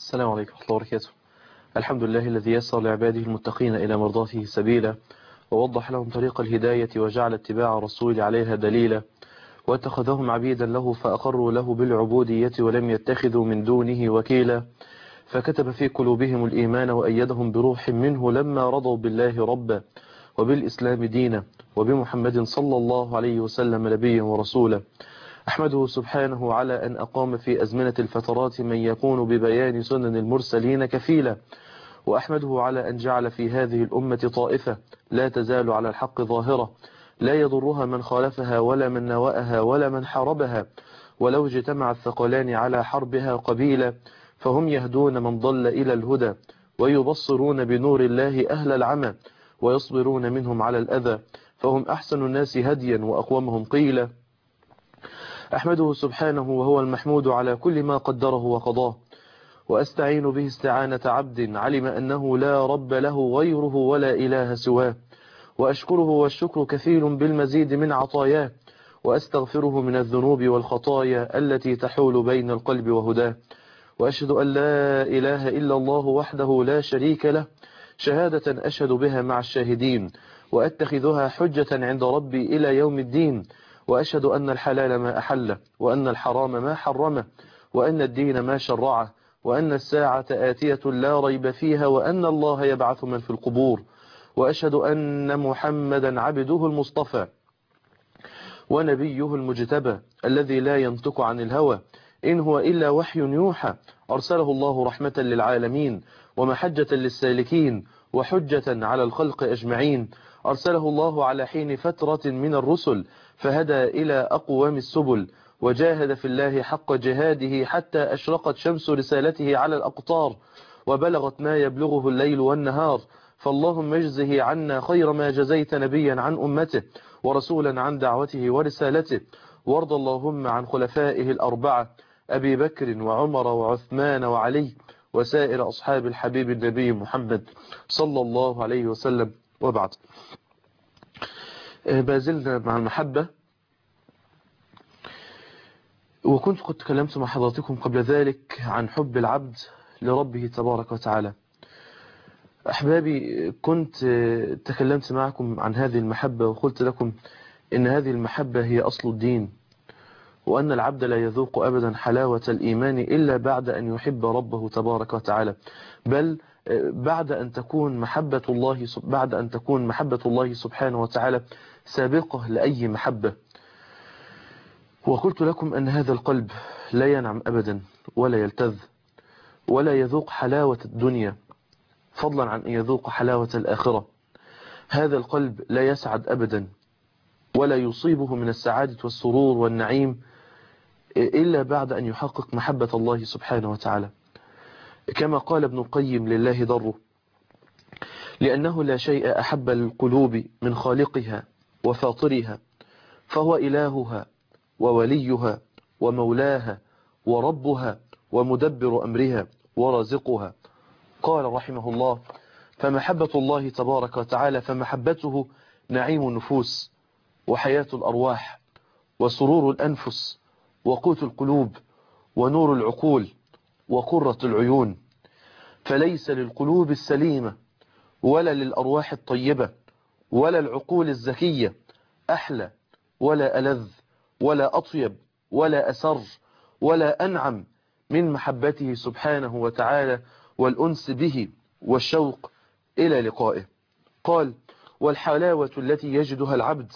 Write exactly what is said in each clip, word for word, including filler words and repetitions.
السلام عليكم ورحمة الله وبركاته. الحمد لله الذي يسر لعباده المتقين إلى مرضاته سبيلا، ووضح لهم طريق الهداية، وجعل اتباع رسول عليها دليلا، واتخذهم عبيدا له فأقروا له بالعبودية ولم يتخذوا من دونه وكيلا، فكتب في قلوبهم الإيمان وأيدهم بروح منه لما رضوا بالله ربا وبالإسلام دينا وبمحمد صلى الله عليه وسلم نبيا ورسولا. أحمده سبحانه على أن أقام في أزمنة الفترات من يكون ببيان سنن المرسلين كفيلا، وأحمده على أن جعل في هذه الأمة طائفة لا تزال على الحق ظاهرة، لا يضرها من خالفها ولا من نوأها ولا من حاربها، ولو اجتمع الثقلان على حربها قبيلا، فهم يهدون من ضل إلى الهدى، ويبصرون بنور الله أهل العمى، ويصبرون منهم على الأذى، فهم أحسن الناس هديا وأقومهم قيلا. أحمده سبحانه وهو المحمود على كل ما قدره وقضاه، وأستعين به استعانة عبد علم أنه لا رب له غيره ولا إله سواه، وأشكره والشكر كثير بالمزيد من عطاياه، وأستغفره من الذنوب والخطايا التي تحول بين القلب وهداه، وأشهد أن لا إله إلا الله وحده لا شريك له شهادة أشهد بها مع الشاهدين، وأتخذها حجة عند ربي إلى يوم الدين، وأشهد أن الحلال ما أحله، وأن الحرام ما حرمه، وأن الدين ما شرعه، وأن الساعة آتية لا ريب فيها، وأن الله يبعث من في القبور، وأشهد أن محمدا عبده المصطفى ونبيه المجتبى الذي لا ينطق عن الهوى إن هو إلا وحي يوحى، أرسله الله رحمة للعالمين ومحجة للسالكين وحجة على الخلق أجمعين، أرسله الله على حين فترة من الرسل فهدى إلى أقوام السبل، وجاهد في الله حق جهاده حتى أشرقت شمس رسالته على الأقطار، وبلغت ما يبلغه الليل والنهار، فاللهم اجزه عنا خير ما جزيت نبيا عن أمته ورسولا عن دعوته ورسالته، وارض اللهم عن خلفائه الأربعة أبي بكر وعمر وعثمان وعلي وسائر أصحاب الحبيب النبي محمد صلى الله عليه وسلم. وبعد، بازلنا مع المحبة، وكنت قد تكلمت مع حضراتكم قبل ذلك عن حب العبد لربه تبارك وتعالى. أحبابي، كنت تكلمت معكم عن هذه المحبة وقلت لكم إن هذه المحبة هي أصل الدين، وأن العبد لا يذوق أبدا حلاوة الإيمان إلا بعد أن يحب ربه تبارك وتعالى، بل بعد أن تكون محبة الله بعد أن تكون محبة الله سبحانه وتعالى سابقة لأي محبة. وقلت لكم أن هذا القلب لا ينعم أبدا ولا يلتذ ولا يذوق حلاوة الدنيا فضلا عن أن يذوق حلاوة الآخرة. هذا القلب لا يسعد أبدا ولا يصيبه من السعادة والسرور والنعيم إلا بعد أن يحقق محبة الله سبحانه وتعالى، كما قال ابن القيم لله ضره: لأنه لا شيء أحب القلوب من خالقها وفاطرها، فهو إلهها ووليها ومولاها وربها ومدبر أمرها ورازقها. قال رحمه الله: فمحبة الله تبارك وتعالى فمحبته نعيم النفوس وحياة الأرواح وسرور الأنفس وقوت القلوب ونور العقول وقرة العيون، فليس للقلوب السليمة ولا للأرواح الطيبة ولا العقول الزكية أحلى ولا ألذ ولا أطيب ولا أسر ولا أنعم من محبته سبحانه وتعالى والأنس به والشوق إلى لقائه. قال: والحلاوة التي يجدها العبد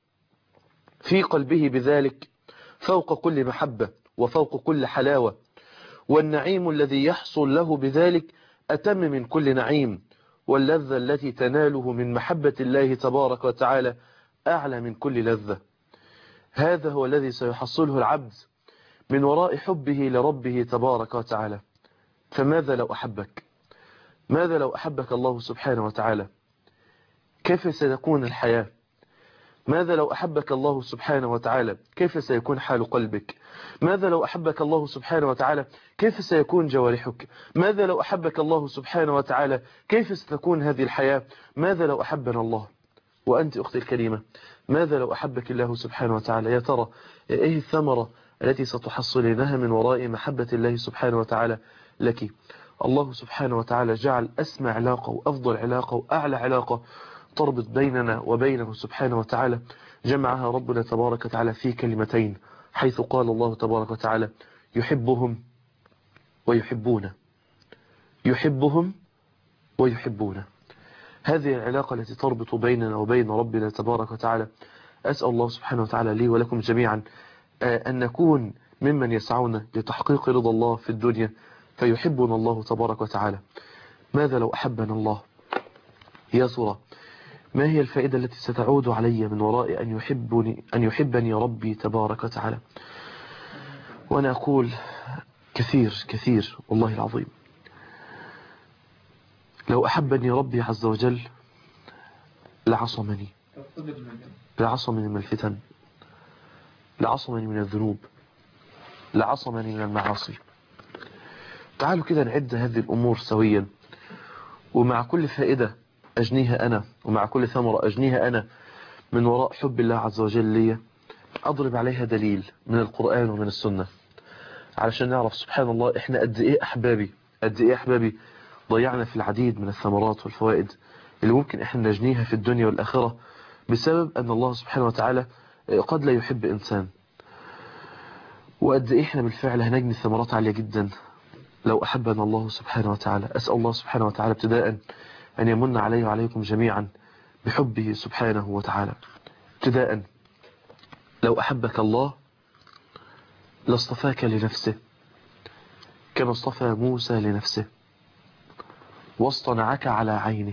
في قلبه بذلك فوق كل محبة وفوق كل حلاوة، والنعيم الذي يحصل له بذلك أتم من كل نعيم، واللذة التي تناله من محبة الله تبارك وتعالى أعلى من كل لذة. هذا هو الذي سيحصله العبد من وراء حبه لربه تبارك وتعالى. فماذا لو أحبك؟ ماذا لو أحبك الله سبحانه وتعالى؟ كيف ستكون الحياة؟ ماذا لو أحبك الله سبحانه وتعالى؟ كيف سيكون حال قلبك؟ ماذا لو أحبك الله سبحانه وتعالى؟ كيف سيكون جوارحك؟ ماذا لو أحبك الله سبحانه وتعالى؟ كيف ستكون هذه الحياة؟ ماذا لو أحبنا الله؟ وأنت أختي الكريمة، ماذا لو أحبك الله سبحانه وتعالى؟ يا ترى إيه الثمرة التي ستحصلينها من وراء محبة الله سبحانه وتعالى لك؟ الله سبحانه وتعالى جعل أسمى علاقة وأفضل علاقة وأعلى علاقة تربط بيننا وبينه سبحانه وتعالى، جمعها ربنا تبارك وتعالى في كلمتين، حيث قال الله تبارك وتعالى يحبهم ويحبونه، يحبهم ويحبونه. هذه العلاقة التي تربط بيننا وبين ربنا تبارك وتعالى. أسأل الله سبحانه وتعالى لي ولكم جميعا أن نكون ممن يسعون لتحقيق رضا الله في الدنيا فيحبنا الله تبارك وتعالى. ماذا لو أحبنا الله؟ يا ترى ما هي الفائدة التي ستعود علي من وراء أن يحبني, أن يحبني ربي تبارك وتعالى؟ وأنا أقول كثير كثير والله العظيم، لو أحبني ربي عز وجل لعصمني، لعصمني من الفتن، لعصمني من الذنوب، لعصمني من المعاصي. تعالوا كده نعد هذه الأمور سويا، ومع كل فائدة أجنيها أنا، ومع كل ثمرة أجنيها أنا من وراء حب الله عز وجل لي، أضرب عليها دليل من القرآن ومن السنة، علشان نعرف سبحان الله إحنا قد إيه أحبابي، قد إيه أحبابي ضيعنا في العديد من الثمرات والفوائد اللي ممكن إحنا نجنيها في الدنيا والآخرة بسبب أن الله سبحانه وتعالى قد لا يحب إنسان. وقد إيه إحنا بالفعل هنجني ثمرات عالية جدا لو أحبنا الله سبحانه وتعالى. أسأل الله سبحانه وتعالى ابتداء أن يمن علي وعليكم جميعا بحبه سبحانه وتعالى. ابتداء لو أحبك الله لاصطفاك لنفسه كما اصطفى موسى لنفسه، واصطنعك على عينه،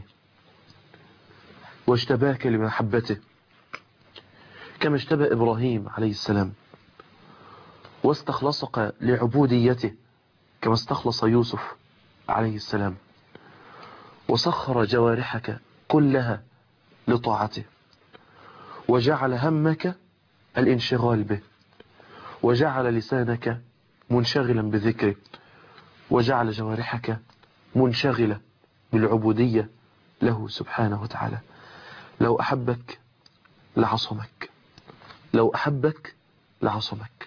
واجتباك لمحبته كما اجتبى إبراهيم عليه السلام، واستخلصك لعبوديته كما استخلص يوسف عليه السلام، وسخر جوارحك كلها لطاعته، وجعل همك الانشغال به، وجعل لسانك منشغلا بذكره، وجعل جوارحك منشغلة بالعبودية له سبحانه وتعالى. لو أحبك لعصمك، لو أحبك لعصمك.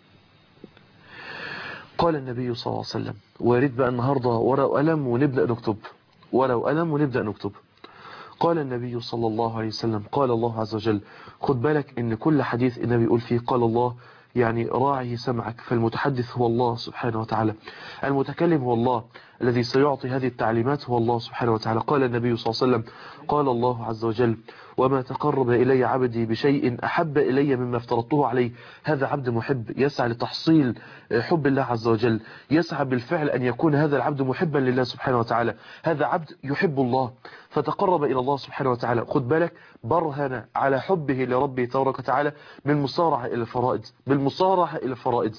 قال النبي صلى الله عليه وسلم، وارد بقى النهاردة ورقة وقلم ونبدأ نكتب، ورقة وقلم ونبدأ نكتب. قال النبي صلى الله عليه وسلم، قال الله عز وجل. خد بالك ان كل حديث النبي يقول فيه قال الله يعني راعي سمعك، فالمتحدث هو الله سبحانه وتعالى، المتكلم هو الله، الذي سيعطي هذه التعليمات هو الله سبحانه وتعالى. قال النبي صلى الله عليه وسلم قال الله عز وجل وما تقرب إلي عبدي بشيء أحب إلي مما افترضته عليه. هذا عبد محب يسعى لتحصيل حب الله عز وجل، يسعى بالفعل أن يكون هذا العبد محبا لله سبحانه وتعالى. هذا عبد يحب الله فتقرب إلى الله سبحانه وتعالى. خد بالك برهن على حبه لربه تبارك وتعالى بالمصارعة إلى الفرائض، بالمصارعة إلى الفرائض.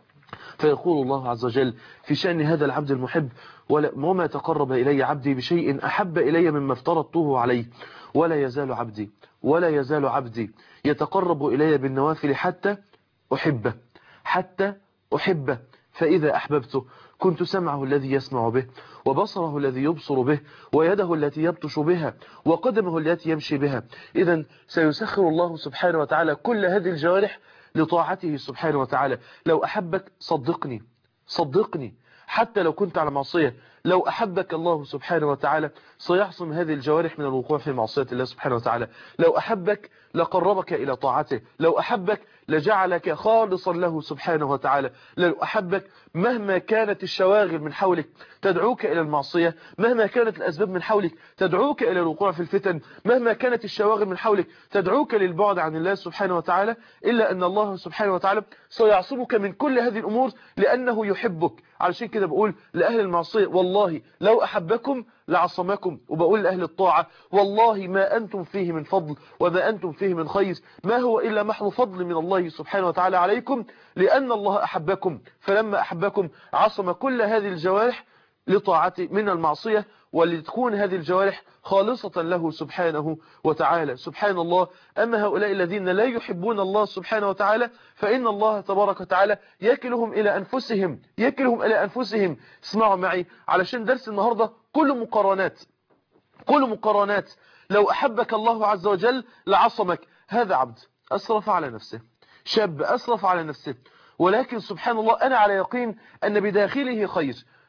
فيقول الله عز وجل في شأن هذا العبد المحب وما تقرب إلي عبدي بشيء أحب إلي مما افترضته عليه، ولا يزال عبدي ولا يزال عبدي يتقرب إلي بالنوافل حتى أحبه، حتى أحبه. فإذا أحببته كنت سمعه الذي يسمع به، وبصره الذي يبصر به، ويده التي يبطش بها، وقدمه التي يمشي بها. إذن سيسخر الله سبحانه وتعالى كل هذه الجوارح لطاعته سبحانه وتعالى. لو أحبك صدقني صدقني حتى لو كنت على معصية، لو أحبك الله سبحانه وتعالى سيعصم هذه الجوارح من الوقوع في معصية الله سبحانه وتعالى. لو أحبك لقربك إلى طاعته، لو أحبك لجعلك خالصا له سبحانه وتعالى. لو أحبك مهما كانت الشواغل من حولك تدعوك إلى المعصية، مهما كانت الأسباب من حولك تدعوك إلى الوقوع في الفتن، مهما كانت الشواغل من حولك تدعوك للبعد عن الله سبحانه وتعالى، إلا أن الله سبحانه وتعالى سيعصمك من كل هذه الأمور لأنه يحبك. علشان كده بقول لأهل المعصية والله لو أحبكم لعصمكم، وبقول لأهل الطاعة والله ما أنتم فيه من فضل وما أنتم فيه من خير ما هو إلا محض فضل من الله سبحانه وتعالى عليكم، لأن الله أحبكم. فلما أحبكم عصم كل هذه الجوارح لطاعته من المعصية، ولتكون هذه الجوارح خالصة له سبحانه وتعالى. سبحان الله. أما هؤلاء الذين لا يحبون الله سبحانه وتعالى فإن الله تبارك وتعالى يكلهم إلى أنفسهم، يكلهم إلى أنفسهم. اسمعوا معي علشان درس النهاردة كله مقارنات، كله مقارنات. لو أحبك الله عز وجل لعصمك. هذا عبد أسرف على نفسه، شاب أسرف على نفسه، ولكن سبحان الله أنا على يقين أن بداخله خير.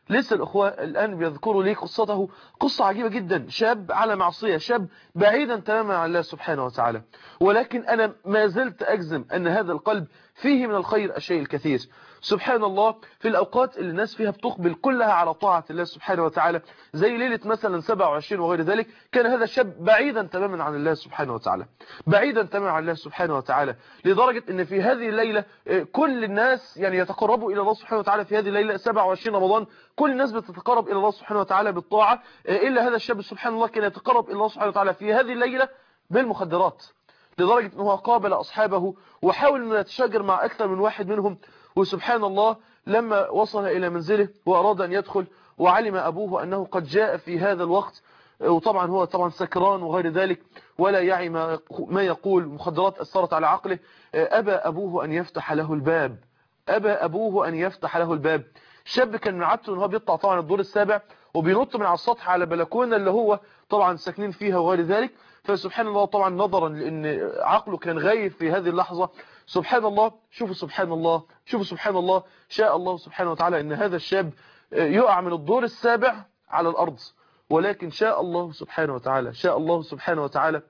لسه الأخوة الآن بيذكروا لي قصته، قصة عجيبة جدا. شاب على معصية، شاب بعيدا تماما عن الله سبحانه وتعالى، ولكن أنا ما زلت أجزم أن هذا القلب فيه من الخير الشيء الكثير. سبحان الله، في الأوقات اللي الناس فيها بتقبل كلها على طاعة الله سبحانه وتعالى، زي ليلة مثلا سبعة وعشرين وغير ذلك، كان هذا الشاب بعيدا تماما عن الله سبحانه وتعالى، بعيدا تماما عن الله سبحانه وتعالى، لدرجة أن في هذه الليلة كل الناس يعني يتقربوا إلى الله سبحانه وتعالى. في هذه الليلة سبعة وعشرين رمضان كل الناس بتتقرب إلى الله سبحانه وتعالى بالطاعة، إلا هذا الشاب سبحان الله كان يتقرب إلى الله سبحانه وتعالى في هذه الليلة بالمخدرات، لدرجة أنه قابل أصحابه وحاول أنه يتشاجر مع أكثر من واحد منهم. وسبحان الله لما وصل إلى منزله وأراد أن يدخل وعلم أبوه أنه قد جاء في هذا الوقت، وطبعا هو طبعا سكران وغير ذلك ولا يعي ما يقول، مخدرات أثرت على عقله، أبى أبوه أن يفتح له الباب، أبى أبوه أن يفتح له الباب. الشاب كان من عادته أنه بيطلع طبعا الدور السابع وبينط من على السطح على بلكونة اللي هو طبعا ساكنين فيها وغير ذلك. فسبحان الله طبعا نظرا لأن عقله كان غايب في هذه اللحظة، سبحان الله شوفوا سبحان الله شوفوا سبحان الله شاء الله سبحانه وتعالى أن هذا الشاب يقع من الدور السابع على الأرض، ولكن شاء الله سبحانه وتعالى شاء الله سبحانه وتعالى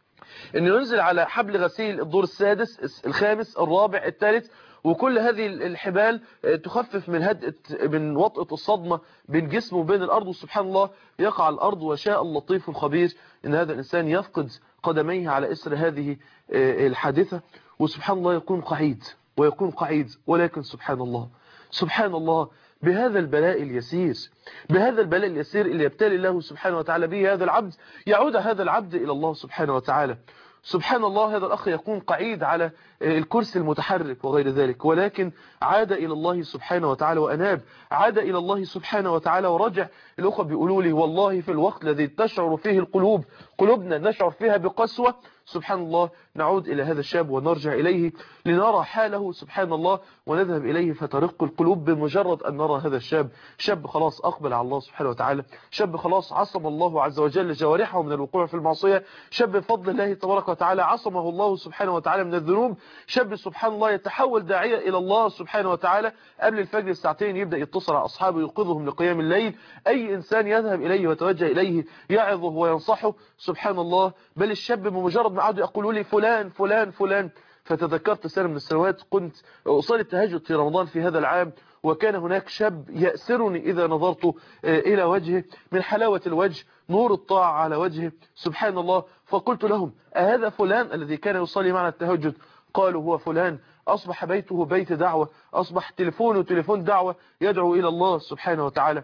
أنه ينزل على حبل غسيل الدور السادس الخامس الرابع الثالث، وكل هذه الحبال تخفف من هدء من وطئة الصدمة بين جسمه وبين الأرض، وسبحان الله يقع على الأرض وشاء اللطيف الخبير أن هذا الإنسان يفقد قدميه على إثر هذه الحادثة، وسبحان الله يكون قعيد ويكون قعيد. ولكن سبحان الله سبحان الله بهذا البلاء اليسير بهذا البلاء اليسير اللي يبتلي الله سبحانه وتعالى به هذا العبد، يعود هذا العبد إلى الله سبحانه وتعالى. سبحان الله هذا الأخ يكون قعيد على الكرسي المتحرك وغير ذلك، ولكن عاد إلى الله سبحانه وتعالى وأناب، عاد إلى الله سبحانه وتعالى ورجع. الأخوة بيقولوا لي والله في الوقت الذي تشعر فيه القلوب قلوبنا نشعر فيها بقسوة، سبحان الله نعود إلى هذا الشاب ونرجع إليه لنرى حاله سبحان الله ونذهب إليه فترق القلوب بمجرد أن نرى هذا الشاب. شاب خلاص أقبل على الله سبحانه وتعالى، شاب خلاص عصم الله عز وجل جوارحه من الوقوع في المعصية، شاب بفضل الله تبارك وتعالى عصمه الله سبحانه وتعالى من الذنوب، شاب سبحان الله يتحول داعية إلى الله سبحانه وتعالى. قبل الفجر الساعتين يبدأ يتصل على أصحابه يوقظهم لقيام الليل، أي إنسان يذهب إليه ويتوجه إليه يعظه وينصحه سبحان الله. بل الشاب بمجرد ما عادوا يقولوا لي فلان فلان فلان، فتذكرت سنة من السنوات كنت أصلي التهجد في رمضان في هذا العام، وكان هناك شاب يأسرني إذا نظرت إلى وجهه من حلاوة الوجه نور الطاعة على وجهه سبحان الله. فقلت لهم أهذا فلان الذي كان يصلي معنا التهجد؟ قالوا هو فلان، أصبح بيته بيت دعوة، أصبح تليفونه تليفون دعوة يدعو إلى الله سبحانه وتعالى.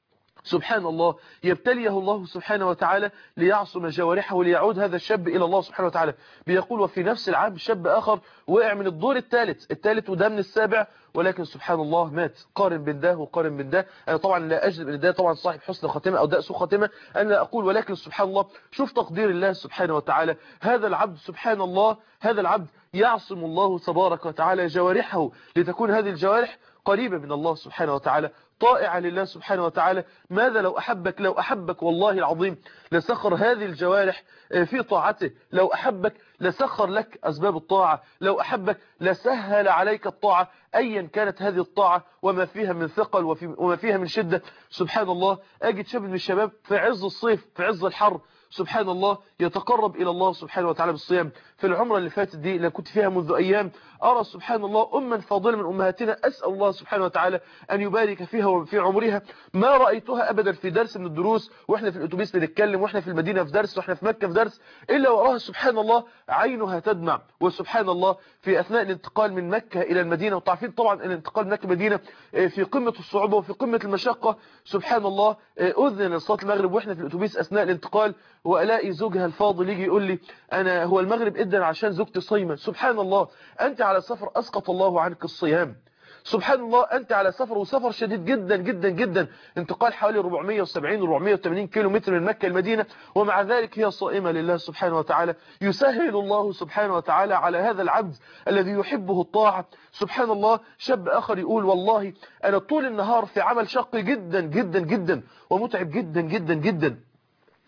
سبحان الله يبتليه الله سبحانه وتعالى ليعصم جوارحه ليعود هذا الشاب إلى الله سبحانه وتعالى. بيقول وفي نفس العام شاب آخر وقع من الدور الثالث الثالث وده من السابع، ولكن سبحان الله مات. قارن بين ده وقارن بين ده، أنا طبعا لا أجزم ان ده طبعا صاحب حسن خاتمة أو ده سوء خاتمة، أنا لا أقول، ولكن سبحان الله شوف تقدير الله سبحانه وتعالى. هذا العبد سبحان الله هذا العبد يعصم الله تبارك وتعالى جوارحه لتكون هذه الجوارح قريبة من الله سبحانه وتعالى، طائعة لله سبحانه وتعالى. ماذا لو أحبك لو أحبك والله العظيم لسخر هذه الجوارح في طاعته، لو أحبك لسخر لك أسباب الطاعة، لو أحبك لسهل عليك الطاعة أيا كانت هذه الطاعة وما فيها من ثقل وما فيها من شدة. سبحان الله أجد شاب من الشباب في عز الصيف في عز الحر سبحان الله يتقرب إلى الله سبحانه وتعالى بالصيام. في العمرة اللي فاتت دي اللي كنت فيها منذ أيام أرى سبحان الله أما فاضلة من أمهاتنا أسأل الله سبحانه وتعالى أن يبارك فيها وفي عمرها، ما رأيتها أبدا في درس من الدروس وإحنا في الأتوبيس بنتكلم وإحنا في المدينة في درس وإحنا في مكة في درس، إلا وراها سبحان الله عينها تدمع. وسبحان الله في أثناء الانتقال من مكة إلى المدينة، وتعرفين طبعا الانتقال من مكة المدينة في قمة الصعوبة وفي قمة المشقة، سبحان الله أذن لصلاة المغرب وإحنا في الأتوبيس أثناء الانتقال، وألاقي زوجها الفاضل يجي يقول لي أنا هو المغرب إذن عشان زوجتي صايمة. سبحان الله أنت على سفر أسقط الله عنك الصيام، سبحان الله أنت على سفر وسفر شديد جدا جدا جدا، انتقال حوالي أربعمائة وسبعين أربعمائة وثمانين كيلو متر من مكة المدينة، ومع ذلك هي صائمة لله سبحانه وتعالى. يسهل الله سبحانه وتعالى على هذا العبد الذي يحبه الطاعة. سبحان الله شاب آخر يقول والله أنا طول النهار في عمل شق جدا جدا جدا ومتعب جدا جدا جدا،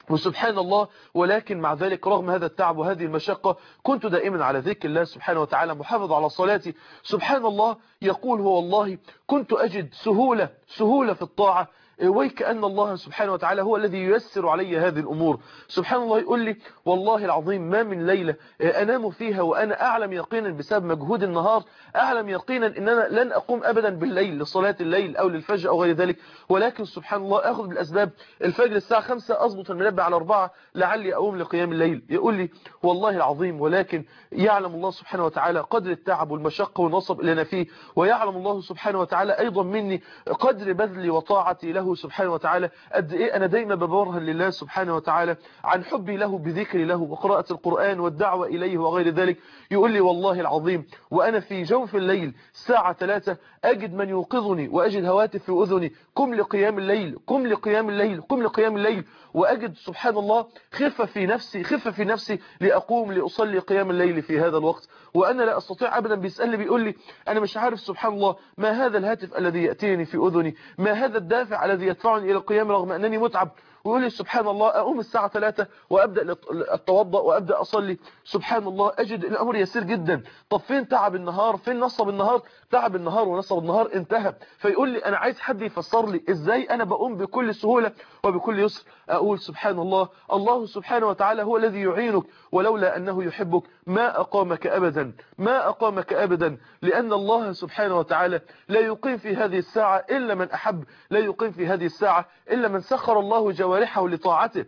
وسبحان الله، ولكن مع ذلك رغم هذا التعب وهذه المشقة كنت دائما على ذكر الله سبحانه وتعالى، محافظ على صلاتي. سبحان الله، يقول هو والله كنت أجد سهولة سهولة في الطاعة، وكأن الله سبحانه وتعالى هو الذي ييسر علي هذه الأمور. سبحان الله، يقول لي والله العظيم ما من ليلة أنام فيها وأنا أعلم يقينا بسبب مجهود النهار، أعلم يقينا أن أنا لن أقوم أبدا بالليل لصلاة الليل أو للفجر أو غير ذلك، ولكن سبحان الله أخذ بالأسباب، الفجر الساعة خمسة أضبط المنبه على أربعة لعلي أقوم لقيام الليل. يقول لي والله العظيم، ولكن يعلم الله سبحانه وتعالى قدر التعب والمشقة والنصب اللي أنا فيه، ويعلم الله سبحانه وتعالى أيضا مني قدر بذلي وطاعتي له سبحانه وتعالى، قد إيه أنا دايما ببرهن لله سبحانه وتعالى عن حبي له بذكري له وقراءة القرآن والدعوة إليه وغير ذلك. يقول لي والله العظيم وأنا في جوف الليل الساعة ثلاثة أجد من يوقظني وأجد هواتف في أذني، قم لقيام الليل قم لقيام الليل قم لقيام الليل، وأجد سبحان الله خفة في نفسي خفة في نفسي لأقوم لأصلي قيام الليل في هذا الوقت، وأنا لا أستطيع أبدا. بيسألني بيقول لي أنا مش عارف سبحان الله ما هذا الهاتف الذي يأتيني في أذني، ما هذا الدافع الذي يدفعني إلى القيام رغم أنني متعب. ويقول لي سبحان الله أقوم الساعة ثلاثة وأبدأ أتوضأ وأبدأ أصلي، سبحان الله أجد الأمر يسير جدا. طب فين تعب النهار؟ فين نصب النهار؟ تعب النهار ونصب النهار انتهى. فيقول لي أنا عايز حد يفسر لي إزاي أنا بقوم بكل سهولة وبكل يسر. أقول سبحان الله، الله سبحانه وتعالى هو الذي يعينك، ولولا أنه يحبك ما أقامك أبدا ما أقامك أبدا لأن الله سبحانه وتعالى لا يقيم في هذه الساعة إلا من أحب، لا يقيم في هذه الساعة إلا من سخر الله جوارحه لطاعته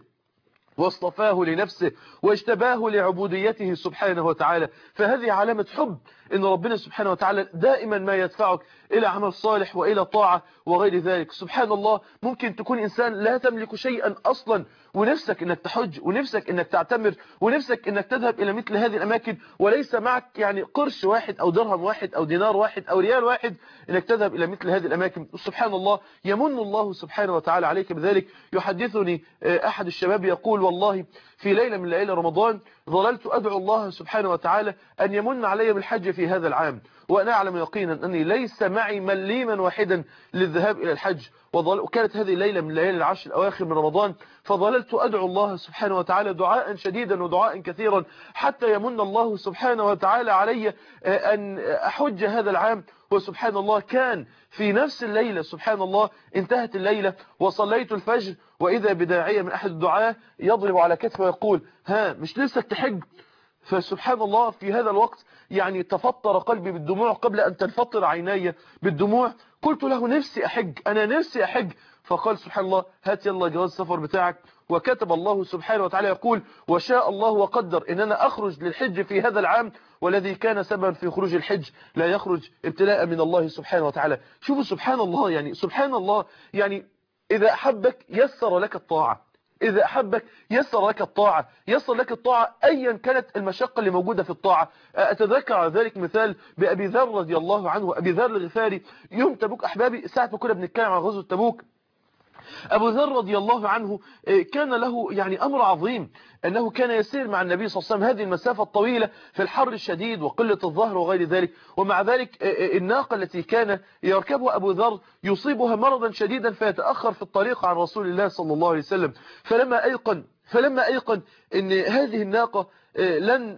واصطفاه لنفسه واجتباه لعبوديته سبحانه وتعالى. فهذه علامة حب، إن ربنا سبحانه وتعالى دائما ما يدفعك إلى عمل صالح وإلى طاعة وغير ذلك. سبحان الله، ممكن تكون إنسان لا تملك شيئا أصلا ونفسك إنك تحج ونفسك إنك تعتمر ونفسك إنك تذهب إلى مثل هذه الأماكن، وليس معك يعني قرش واحد أو درهم واحد أو دينار واحد أو ريال واحد إنك تذهب إلى مثل هذه الأماكن. سبحان الله، يمن الله سبحانه وتعالى عليك بذلك. يحدثني أحد الشباب يقول والله في ليلة من ليالي رمضان ظللت أدعو الله سبحانه وتعالى أن يمن علي بالحج في هذا العام، وأنا أعلم يقينا أني ليس معي مليما واحدا للذهاب إلى الحج، وكانت هذه الليلة من ليالي العشر الأواخر من رمضان، فظللت أدعو الله سبحانه وتعالى دعاء شديدا ودعاء كثيرا حتى يمن الله سبحانه وتعالى علي أن أحج هذا العام. وسبحان الله كان في نفس الليلة سبحان الله انتهت الليلة وصليت الفجر، وإذا بداعية من أحد الدعاة يضرب على كتفه ويقول ها مش نفسك تحج؟ فسبحان الله في هذا الوقت يعني تفطر قلبي بالدموع قبل أن تنفطر عيني بالدموع. قلت له نفسي أحج، أنا نفسي أحج. فقال سبحان الله هات يلا جواز السفر بتاعك، وكتب الله سبحانه وتعالى يقول وشاء الله وقدر إن أنا أخرج للحج في هذا العام، والذي كان سببا في خروج الحج لا يخرج ابتلاء من الله سبحانه وتعالى. شوفوا سبحان الله، يعني سبحان الله، يعني إذا أحبك يسر لك الطاعة، إذا أحبك يسر لك الطاعة، يسر لك الطاعة أيا كانت المشقة اللي موجودة في الطاعة. أتذكر على ذلك مثال بأبي ذر رضي الله عنه، أبي ذر الغفاري يوم تبوك أحبابي، ساعة ما كنا بنتكلم عن غزوة تبوك، أبو ذر رضي الله عنه كان له يعني أمر عظيم، أنه كان يسير مع النبي صلى الله عليه وسلم هذه المسافة الطويلة في الحر الشديد وقلة الظهر وغير ذلك، ومع ذلك الناقة التي كان يركبها أبو ذر يصيبها مرضا شديدا فيتأخر في الطريق عن رسول الله صلى الله عليه وسلم. فلما أيقن فلما أيقن أن هذه الناقة لن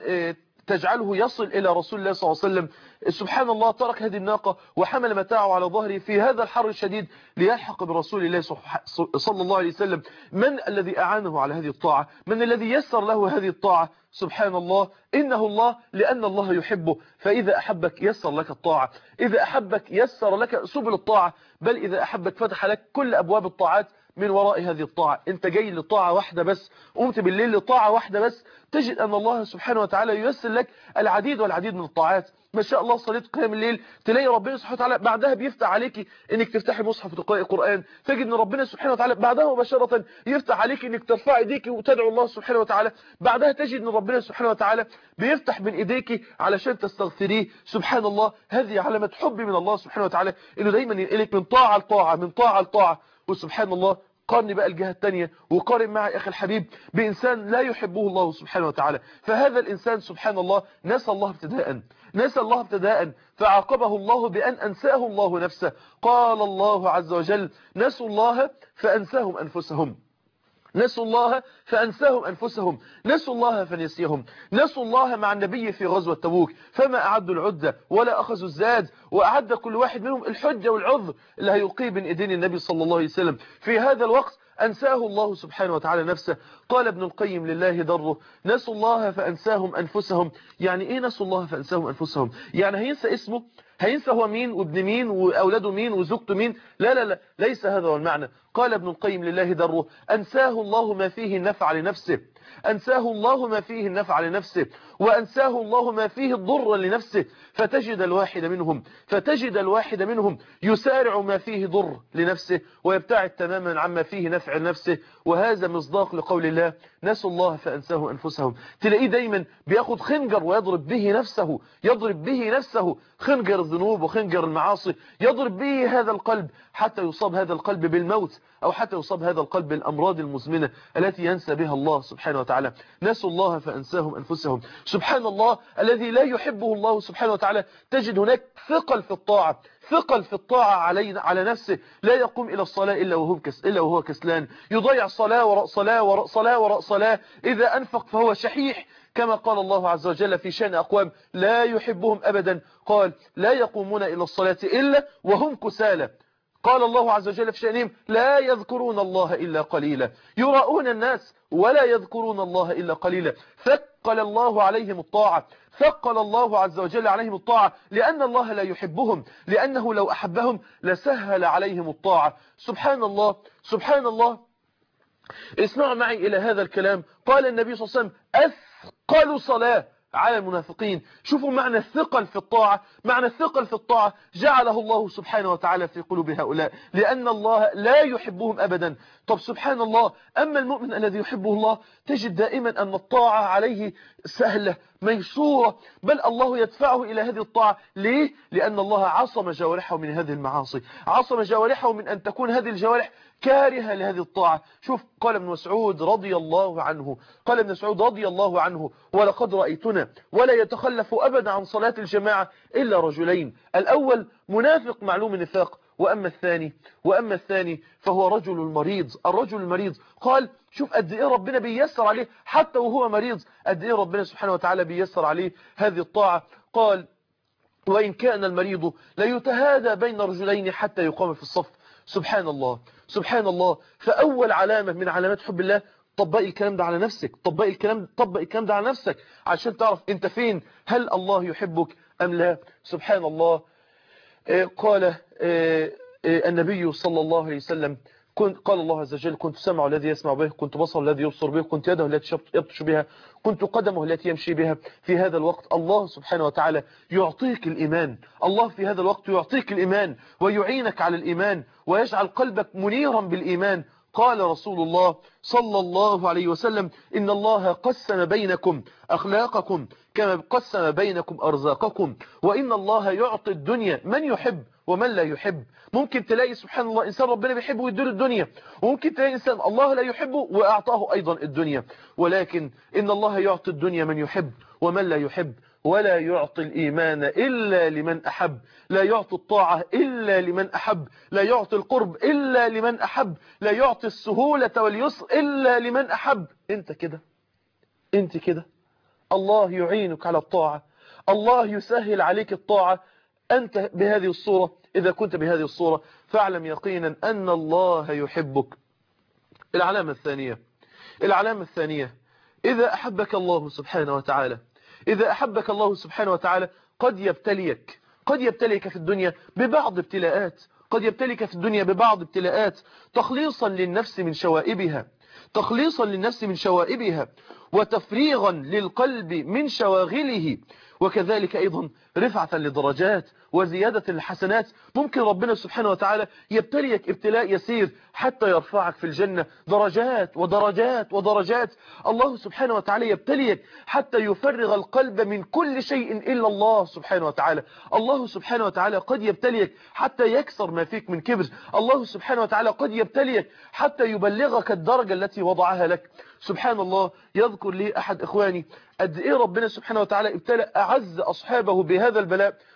تجعله يصل إلى رسول الله صلى الله عليه وسلم، سبحان الله ترك هذه الناقة وحمل متاعه على ظهره في هذا الحر الشديد ليلحق برسول الله صلى الله عليه وسلم. من الذي أعانه على هذه الطاعة؟ من الذي يسر له هذه الطاعة؟ سبحان الله، إنه الله، لأن الله يحبه. فإذا أحبك يسر لك الطاعة، إذا أحبك يسر لك سبل الطاعة، بل إذا أحبك فتح لك كل أبواب الطاعات من وراء هذه الطاعة. انت جاي لطاعة واحدة بس، قمت بالليل لطاعة واحدة بس، تجد أن الله سبحانه وتعالى ييسر لك العديد والعديد من الطاعات. ما شاء الله صليت قيام الليل، تلاقي ربنا سبحانه وتعالى بعدها بيفتح عليك انك تفتحي مصحف وتقرأي قرآن، تجد ان ربنا سبحانه وتعالى بعدها مباشرة يفتح عليك انك ترفعي ايديك وتدعو الله سبحانه وتعالى، بعدها تجد ان ربنا سبحانه وتعالى بيفتح بين ايديك علشان تستغفريه. سبحان الله، هذه علامة حب من الله سبحانه وتعالى، انه دايما ينقلك من طاعة لطاعة من طاعة لطاعة. وسبحان الله قارن بقى الجهة الثانية، وقارن معي أخي الحبيب بإنسان لا يحبه الله سبحانه وتعالى. فهذا الإنسان سبحان الله نسى الله ابتداء نسى الله ابتداء فعاقبه الله بأن أنساه الله نفسه. قال الله عز وجل نسوا الله فأنساهم أنفسهم. نسوا الله فأنساهم أنفسهم، نسوا الله فنسيهم، نسوا الله مع النبي في غزوة تبوك فما أعدوا العدة ولا أخذوا الزاد، وأعد كل واحد منهم الحجة والعذر اللي هيقيه بين إيدين النبي صلى الله عليه وسلم. في هذا الوقت أنساه الله سبحانه وتعالى نفسه. قال ابن القيم لله ضره: نسوا الله فأنساهم أنفسهم. يعني إيه نسوا الله فأنساهم أنفسهم؟ يعني هينسى اسمه، هينسى هو مين وابن مين وأولاده مين وزوجته مين؟ لا لا لا، ليس هذا هو المعنى. قال ابن القيم لله ضره: أنساه الله ما فيه النفع لنفسه، أنساه الله ما فيه النفع لنفسه، وأنساه الله ما فيه الضر لنفسه، فتجد الواحد منهم فتجد الواحد منهم يسارع ما فيه ضر لنفسه ويبتعد تماما عما فيه نفع لنفسه. وهذا مصداق لقول الله: نسوا الله فأنساه أنفسهم. تلاقيه دايما بياخد خنجر ويضرب به نفسه، يضرب به نفسه، خنجر الذنوب وخنجر المعاصي، يضرب به هذا القلب حتى يصاب هذا القلب بالموت، أو حتى يصاب هذا القلب بالأمراض المزمنة التي ينسى بها الله سبحانه وتعالى. نسوا الله فأنساهم أنفسهم. سبحان الله الذي لا يحبه الله سبحانه وتعالى. تجد هناك ثقل في الطاعة، ثقل في الطاعة علي على نفسه، لا يقوم إلى الصلاة إلا وهو كس إلا وهو كسلان، يضيع صلاة وراء صلاة وراء صلاة وراء صلاة، إذا أنفق فهو شحيح، كما قال الله عز وجل في شأن أقوام لا يحبهم أبدا، قال: لا يقومون إلى الصلاة إلا وهم كسالى. قال الله عز وجل في شأنهم: لا يذكرون الله إلا قليلا، يراؤون الناس ولا يذكرون الله إلا قليلا. ثقل الله عليهم الطاعة، ثقل الله عز وجل عليهم الطاعة، لأن الله لا يحبهم، لأنه لو أحبهم لسهل عليهم الطاعة. سبحان الله سبحان الله. اسمعوا معي إلى هذا الكلام. قال النبي صلى الله عليه وسلم: أثقل صلاة على المنافقين. شوفوا معنى الثقل في الطاعة، معنى الثقل في الطاعة جعله الله سبحانه وتعالى في قلوب هؤلاء، لأن الله لا يحبهم أبدا. طب سبحان الله، أما المؤمن الذي يحبه الله تجد دائما أن الطاعة عليه سهلة ميسورة، بل الله يدفعه إلى هذه الطاعة. ليه؟ لأن الله عصم جوارحه من هذه المعاصي، عصم جوارحه من أن تكون هذه الجوارح كارهة لهذه الطاعة. شوف قال ابن مسعود رضي الله عنه، قال ابن مسعود رضي الله عنه: ولقد رأيتنا ولا يتخلف أبدا عن صلاة الجماعة إلا رجلين، الأول منافق معلوم النفاق، وأما الثاني وأما الثاني فهو رجل المريض. الرجل المريض، قال شوف قد إيه ربنا بيسر عليه حتى وهو مريض، قد إيه ربنا سبحانه وتعالى بيسر عليه هذه الطاعة. قال: وإن كان المريض ليتهادى بين رجلين حتى يقام في الصف. سبحان الله سبحان الله. فأول علامة من علامات حب الله، طبقي الكلام ده على نفسك، طبقي الكلام طبق الكلام ده على نفسك عشان تعرف انت فين، هل الله يحبك أم لا. سبحان الله. قال النبي صلى الله عليه وسلم: كنت قال الله عز وجل: كنت سمعه الذي يسمع به، كنت بصره الذي يبصر به، كنت يده التي يبطش بها، كنت قدمه التي يمشي بها. في هذا الوقت الله سبحانه وتعالى يعطيك الإيمان، الله في هذا الوقت يعطيك الإيمان ويعينك على الإيمان ويجعل قلبك منيرا بالإيمان. قال رسول الله صلى الله عليه وسلم: إن الله قسم بينكم أخلاقكم كما قسم بينكم أرزاقكم، وإن الله يعطي الدنيا من يحب ومن لا يحب. ممكن تلاقي سبحان الله إنسان ربنا بيحبه ويديله الدنيا، وممكن تلاقي إنسان الله لا يحبه وأعطاه أيضا الدنيا، ولكن إن الله يعطي الدنيا من يحب ومن لا يحب، ولا يعطي الإيمان إلا لمن أحب، لا يعطي الطاعة إلا لمن أحب، لا يعطي القرب إلا لمن أحب، لا يعطي السهولة واليسر إلا لمن أحب. أنت كده، أنت كده، الله يعينك على الطاعة، الله يسهل عليك الطاعة. أنت بهذه الصورة، إذا كنت بهذه الصورة فاعلم يقينا أن الله يحبك. العلامة الثانية، العلامة الثانية إذا أحبك الله سبحانه وتعالى، إذا أحبك الله سبحانه وتعالى قد يبتليك، قد يبتليك في الدنيا ببعض ابتلاءات، قد يبتليك في الدنيا ببعض ابتلاءات تخليصا للنفس من شوائبها، تخليصا للنفس من شوائبها وتفريغا للقلب من شواغله، وكذلك أيضا رفعة لدرجات وزيادة الحسنات. ممكن ربنا سبحانه وتعالى يبتليك ابتلاء يسير حتى يرفعك في الجنة درجات ودرجات ودرجات. الله سبحانه وتعالى يبتليك حتى يفرغ القلب من كل شيء إلا الله سبحانه وتعالى. الله سبحانه وتعالى قد يبتليك حتى يكسر ما فيك من كبر. الله سبحانه وتعالى قد يبتليك حتى يبلغك الدرجة التي وضعها لك. سبحان الله. يذكر لي أحد إخواني قد إيه ربنا سبحانه وتعالى ابتلى أعز أصحابه بهذا البلاء.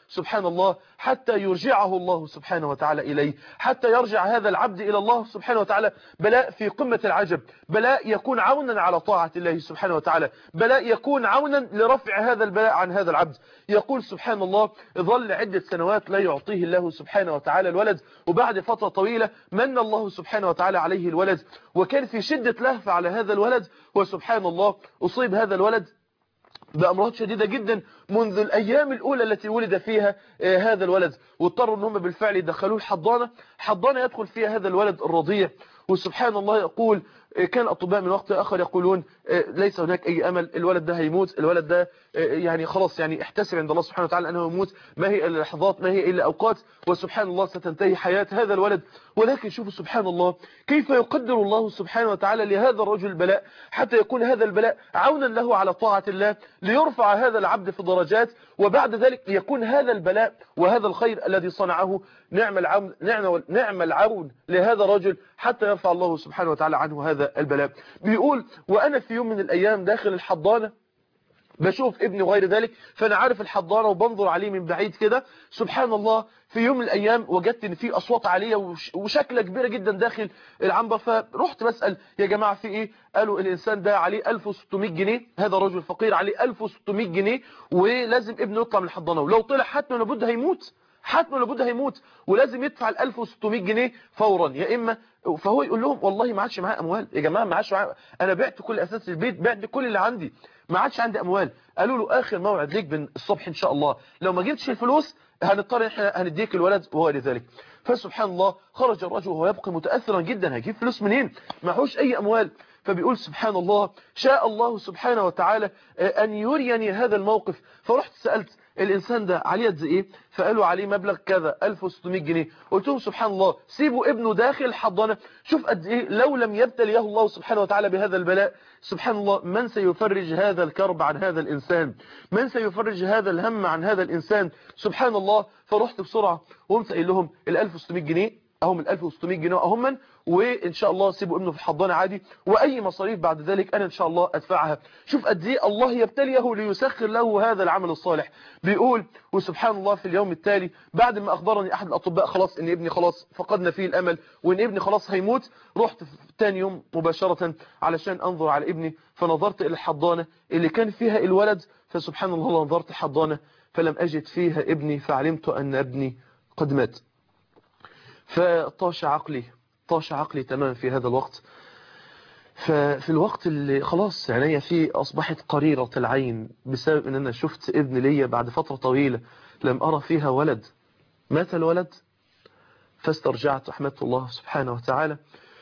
سبحان الله حتى يرجعه الله سبحانه وتعالى إليه، حتى يرجع هذا العبد إلى الله سبحانه وتعالى. بلاء في قمة العجب، بلاء يكون عونا على طاعة الله سبحانه وتعالى، بلاء يكون عونا لرفع هذا البلاء عن هذا العبد. يقول سبحان الله ظل عدة سنوات لا يعطيه الله سبحانه وتعالى الولد، وبعد فترة طويلة من الله سبحانه وتعالى عليه الولد، وكان في شدة لهفة على هذا الولد، وسبحان الله أصيب هذا الولد بأمراض شديدة جدا منذ الأيام الأولى التي ولد فيها هذا الولد، واضطروا أنهم بالفعل يدخلوه الحضانة، حضانة يدخل فيها هذا الولد الرضيع. وسبحان الله يقول كان الأطباء من وقت آخر يقولون ليس هناك أي أمل، الولد ده هيموت، الولد ده يعني خلاص يعني احتسب عند الله سبحانه وتعالى أنه يموت، ما هي إلا لحظات، ما هي إلا أوقات، وسبحان الله ستنتهي حياة هذا الولد. ولكن شوفوا سبحان الله كيف يقدر الله سبحانه وتعالى لهذا الرجل البلاء، حتى يكون هذا البلاء عونا له على طاعة الله، ليرفع هذا العبد في درجات، وبعد ذلك يكون هذا البلاء وهذا الخير الذي صنعه نعم العون, نعم نعم العون لهذا الرجل، حتى يرفع الله سبحانه وتعالى عنه هذا البلاء. بيقول وأنا في يوم من الأيام داخل الحضانة بشوف ابني وغير ذلك، فأنا عارف الحضانة وبنظر عليه من بعيد كده. سبحان الله في يوم من الأيام وجدت إن في أصوات عالية وشكلة كبيرة جدا داخل العنبر، فرحت بسأل يا جماعة في إيه؟ قالوا الإنسان ده عليه ألف وستمائة جنيه، هذا الرجل الفقير عليه ألف وستمائة جنيه ولازم ابنه يطلع من الحضانة، ولو طلع حتما لابد هيموت، حتما لابد هيموت، ولازم يدفع ال ألف وستمائة جنيه فورا يا إما. فهو يقول لهم والله ما عادش معاه أموال يا جماعة، ما عادش معاه، أنا بعت كل أساس البيت، بعت كل اللي عندي، ما عادش عندي أموال. قالوا له آخر موعد ليك من الصبح إن شاء الله، لو ما جبتش الفلوس هنضطر احنا هنديك الولد وهو لذلك. فسبحان الله خرج الرجل وهو يبقى متأثرا جدا، هيجيب فلوس منين؟ معهوش أي أموال. فبيقول سبحان الله شاء الله سبحانه وتعالى أن يريني هذا الموقف، فرحت سألت الإنسان ده عليه قد إيه؟ فقالوا عليه مبلغ كذا ألف وستمائة جنيه. قلت لهم سبحان الله سيبوا ابنه داخل حضانة، شوف قد إيه لو لم يبتليه الله سبحانه وتعالى بهذا البلاء، سبحان الله من سيفرج هذا الكرب عن هذا الإنسان؟ من سيفرج هذا الهم عن هذا الإنسان؟ سبحان الله. فرحت بسرعة وقمت قايل لهم ال ألف وستمائة جنيه اهم ال ألف وستمائة جنيه اهم، وان شاء الله سيبوا ابنه في الحضانه عادي، واي مصاريف بعد ذلك انا ان شاء الله ادفعها. شوف قد ايه الله يبتليه ليسخر له هذا العمل الصالح. بيقول وسبحان الله في اليوم التالي بعد ما اخبرني احد الاطباء خلاص ان ابني خلاص فقدنا فيه الامل وان ابني خلاص هيموت، رحت ثاني يوم مباشره علشان انظر على ابني، فنظرت الى الحضانه اللي كان فيها الولد، فسبحان الله نظرت الحضانه فلم اجد فيها ابني، فعلمت ان ابني قد مات. فطاش عقلي، طاش عقلي تماما في هذا الوقت. ففي الوقت اللي خلاص عينيا فيه أصبحت قريرة العين بسبب أن أنا شفت ابن ليا بعد فترة طويلة لم أرى فيها ولد، مات الولد. فاسترجعت رحمة الله سبحانه وتعالى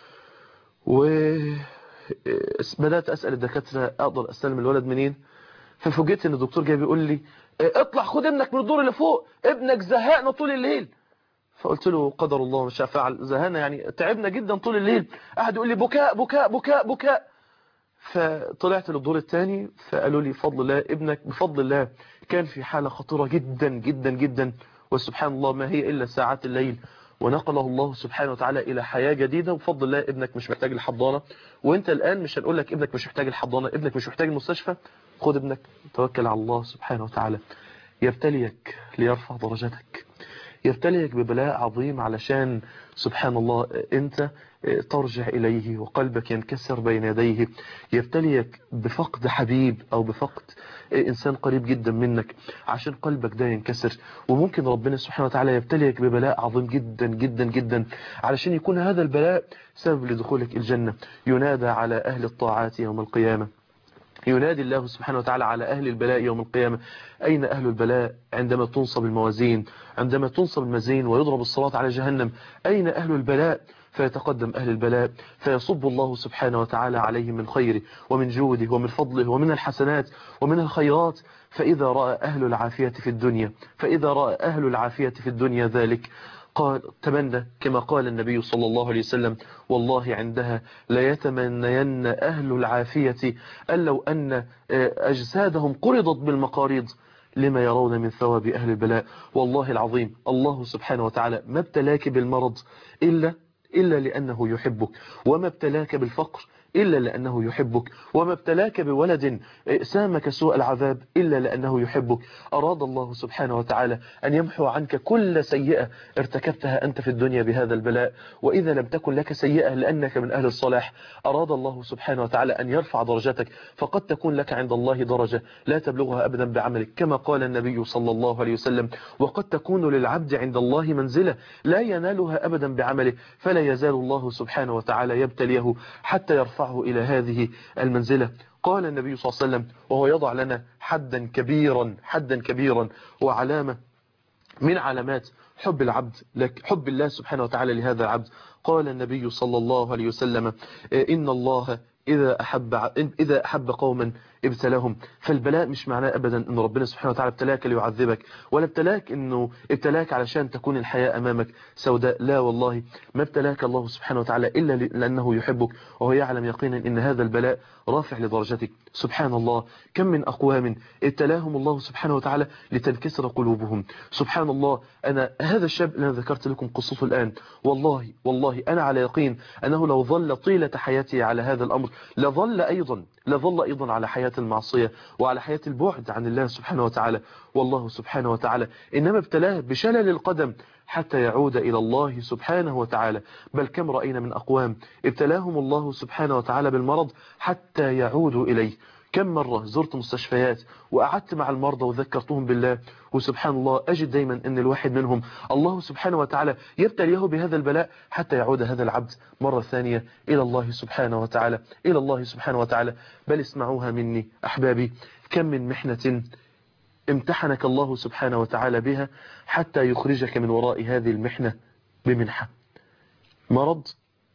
وبدأت أسأل الدكاترة أقدر أستلم الولد منين. ففوجئت أن الدكتور جاي بيقول لي اطلع خد ابنك من الدور اللي فوق، ابنك زهقنا طول الليل. فقلت له قدر الله ما شاء فعل، زهقنا يعني تعبنا جدا طول الليل. أحد يقول لي بكاء بكاء بكاء بكاء. فطلعت للدور الثاني فقالوا لي بفضل الله ابنك بفضل الله كان في حالة خطيرة جدا جدا جدا، وسبحان الله ما هي إلا ساعات الليل ونقله الله سبحانه وتعالى إلى حياة جديدة. وبفضل الله ابنك مش محتاج الحضانة، وانت الآن مش هنقول لك ابنك مش محتاج الحضانة، ابنك مش محتاج المستشفى، خد ابنك توكل على الله سبحانه وتعالى. يبتليك ليرفع درجتك، يبتليك ببلاء عظيم علشان سبحان الله انت ترجع إليه وقلبك ينكسر بين يديه. يبتليك بفقد حبيب أو بفقد إنسان قريب جدا منك عشان قلبك ده ينكسر. وممكن ربنا سبحانه وتعالى يبتليك ببلاء عظيم جدا جدا جدا علشان يكون هذا البلاء سبب لدخولك الجنة. ينادى على أهل الطاعات يوم القيامة، ينادي الله سبحانه وتعالى على أهل البلاء يوم القيامة. أين أهل البلاء عندما تنصب الموازين، عندما تنصب المزين ويضرب الصراط على جهنم؟ أين أهل البلاء؟ فيتقدم أهل البلاء فيصب الله سبحانه وتعالى عليهم من خيره ومن جوده ومن فضله ومن الحسنات ومن الخيرات. فإذا رأى أهل العافية في الدنيا فإذا رأى أهل العافية في الدنيا ذلك قال تمنى كما قال النبي صلى الله عليه وسلم والله عندها ليتمنين أهل العافية أن لو أن أجسادهم قرضت بالمقاريض لما يرون من ثواب أهل البلاء. والله العظيم الله سبحانه وتعالى ما ابتلاك بالمرض إلا إلا لأنه يحبك، وما ابتلاك بالفقر إلا لأنه يحبك، وما ابتلاك بولد سامك سوء العذاب إلا لأنه يحبك. أراد الله سبحانه وتعالى أن يمحو عنك كل سيئة ارتكبتها أنت في الدنيا بهذا البلاء، وإذا لم تكن لك سيئة لأنك من أهل الصلاح أراد الله سبحانه وتعالى أن يرفع درجتك، فقد تكون لك عند الله درجة لا تبلغها أبدا بعملك، كما قال النبي صلى الله عليه وسلم: وقد تكون للعبد عند الله منزلة لا ينالها أبدا بعمله، فلا يزال الله سبحانه وتعالى يبتليه حتى يرفعه إلى هذه المنزلة. قال النبي صلى الله عليه وسلم وهو يضع لنا حدا كبيرا حدا كبيرا وعلامة من علامات حب العبد لك، حب الله سبحانه وتعالى لهذا العبد، قال النبي صلى الله عليه وسلم: إن الله إذا أحب إذا أحب قوما ابتلاهم. فالبلاء مش معناه أبدا أن ربنا سبحانه وتعالى ابتلاك ليعذبك، ولا ابتلاك أنه ابتلاك علشان تكون الحياة أمامك سوداء، لا والله، ما ابتلاك الله سبحانه وتعالى إلا لأنه يحبك، وهو يعلم يقينا أن هذا البلاء رافع لدرجتك. سبحان الله، كم من أقوام ابتلاهم الله سبحانه وتعالى لتنكسر قلوبهم. سبحان الله، أنا هذا الشاب اللي أنا ذكرت لكم قصته الآن، والله والله أنا على يقين أنه لو ظل طيلة حياته على هذا الأمر لظل أيضا لظل أيضا على حياة المعصية وعلى حياة البعد عن الله سبحانه وتعالى. والله سبحانه وتعالى إنما ابتلاه بشلل القدم حتى يعود إلى الله سبحانه وتعالى. بل كم رأينا من أقوام ابتلاهم الله سبحانه وتعالى بالمرض حتى يعودوا إليه. كم مرة زرت مستشفيات وقعدت مع المرضى وذكرتهم بالله، وسبحان الله أجد دايما أن الواحد منهم الله سبحانه وتعالى يبتليه بهذا البلاء حتى يعود هذا العبد مرة ثانية إلى الله سبحانه وتعالى إلى الله سبحانه وتعالى. بل اسمعوها مني أحبابي، كم من محنة امتحنك الله سبحانه وتعالى بها حتى يخرجك من وراء هذه المحنة بمنحة مرض،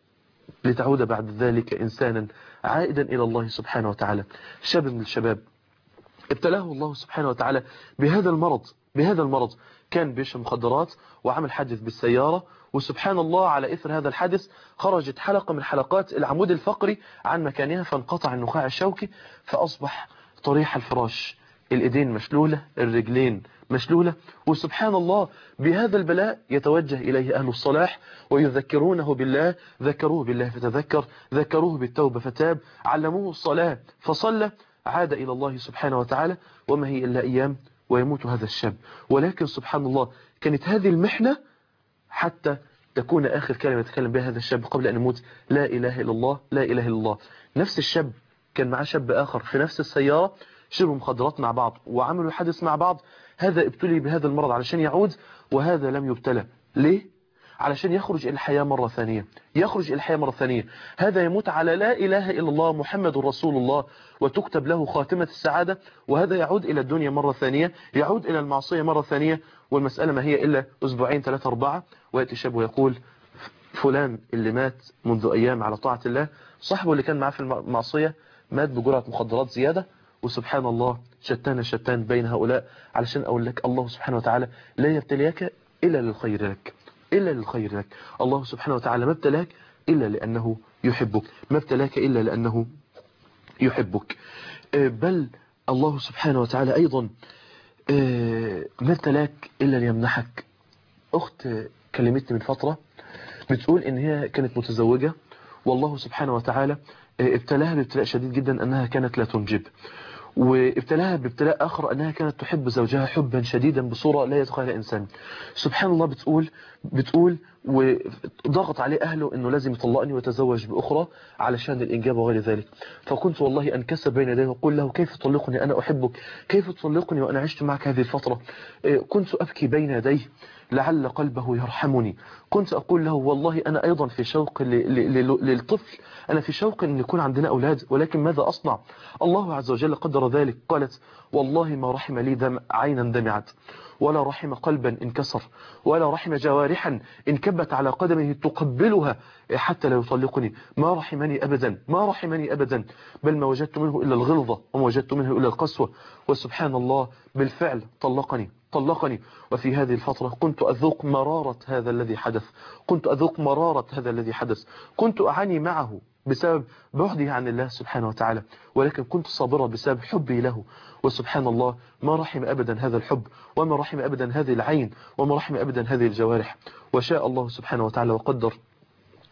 لتعود بعد ذلك إنسانا عائدا إلى الله سبحانه وتعالى. شاب من الشباب ابتلاه الله سبحانه وتعالى بهذا المرض بهذا المرض كان بيشرب مخدرات وعمل حادث بالسيارة، وسبحان الله على إثر هذا الحادث خرجت حلقة من حلقات العمود الفقري عن مكانها، فانقطع النخاع الشوكي، فأصبح طريح الفراش، الإيدين مشلولة، الرجلين مشلولة. وسبحان الله بهذا البلاء يتوجه إليه أهل الصلاح ويذكرونه بالله، ذكروه بالله فتذكر، ذكروه بالتوبة فتاب، علموه الصلاة فصلى، عاد إلى الله سبحانه وتعالى، وما هي إلا أيام ويموت هذا الشاب. ولكن سبحان الله كانت هذه المحنة حتى تكون آخر كلمة يتكلم بها هذا الشاب قبل أن يموت: لا إله إلا الله، لا إله إلا الله. نفس الشاب كان معاه شاب آخر في نفس السيارة، شربوا مخدرات مع بعض وعملوا حادث مع بعض، هذا ابتلي بهذا المرض علشان يعود وهذا لم يبتلى. ليه؟ علشان يخرج إلى الحياة مرة ثانية، يخرج إلى الحياة مرة ثانية. هذا يموت على لا إله إلا الله محمد رسول الله وتكتب له خاتمة السعادة، وهذا يعود إلى الدنيا مرة ثانية، يعود إلى المعصية مرة ثانية. والمسألة ما هي إلا أسبوعين ثلاثة أربعة، ويأتي شاب ويقول: فلان اللي مات منذ أيام على طاعة الله، صاحبه اللي كان معاه في المعصية مات بجرعة مخدرات زيادة. وسبحان الله شتان شتان بين هؤلاء، علشان أقول لك الله سبحانه وتعالى لا يبتليك إلا للخير لك، إلا للخير لك. الله سبحانه وتعالى ما ابتلاك إلا لأنه يحبك، ما ابتلاك إلا لأنه يحبك. بل الله سبحانه وتعالى أيضا ما ابتلاك إلا ليمنحك. أخت كلمتني من فترة بتقول إن هي كانت متزوجة، والله سبحانه وتعالى ابتلاها بابتلاء شديد جدا أنها كانت لا تنجب، وابتلاها بابتلاء آخر أنها كانت تحب زوجها حبا شديدا بصورة لا يتخيلها إنسان. سبحان الله بتقول بتقول وضغط عليه أهله أنه لازم يطلقني ويتزوج بأخرى علشان الإنجاب وغير ذلك. فكنت والله أنكسر بين يديه وأقول له: كيف تطلقني أنا أحبك، كيف تطلقني وأنا عشت معك هذه الفترة. كنت أبكي بين يديه لعل قلبه يرحمني. كنت أقول له: والله أنا أيضا في شوق للطفل، أنا في شوق أن يكون عندنا أولاد، ولكن ماذا أصنع؟ الله عز وجل قدر ذلك. قالت: والله ما رحم لي دم عينا دمعت، ولا رحم قلبا انكسر، ولا رحم جوارحا انكبت على قدمه تقبلها حتى لا يطلقني. ما رحمني أبدا، ما رحمني أبدا، بل ما وجدت منه إلا الغلظة وما وجدت منه إلا القسوة. وسبحان الله بالفعل طلقني طلقني وفي هذه الفترة كنت أذوق مرارة هذا الذي حدث، كنت أذوق مرارة هذا الذي حدث، كنت أعاني معه بسبب بعدي عن الله سبحانه وتعالى، ولكن كنت صابرة بسبب حبي له. وسبحان الله ما رحم أبدا هذا الحب، وما رحم أبدا هذه العين، وما رحم أبدا هذه الجوارح. وشاء الله سبحانه وتعالى وقدر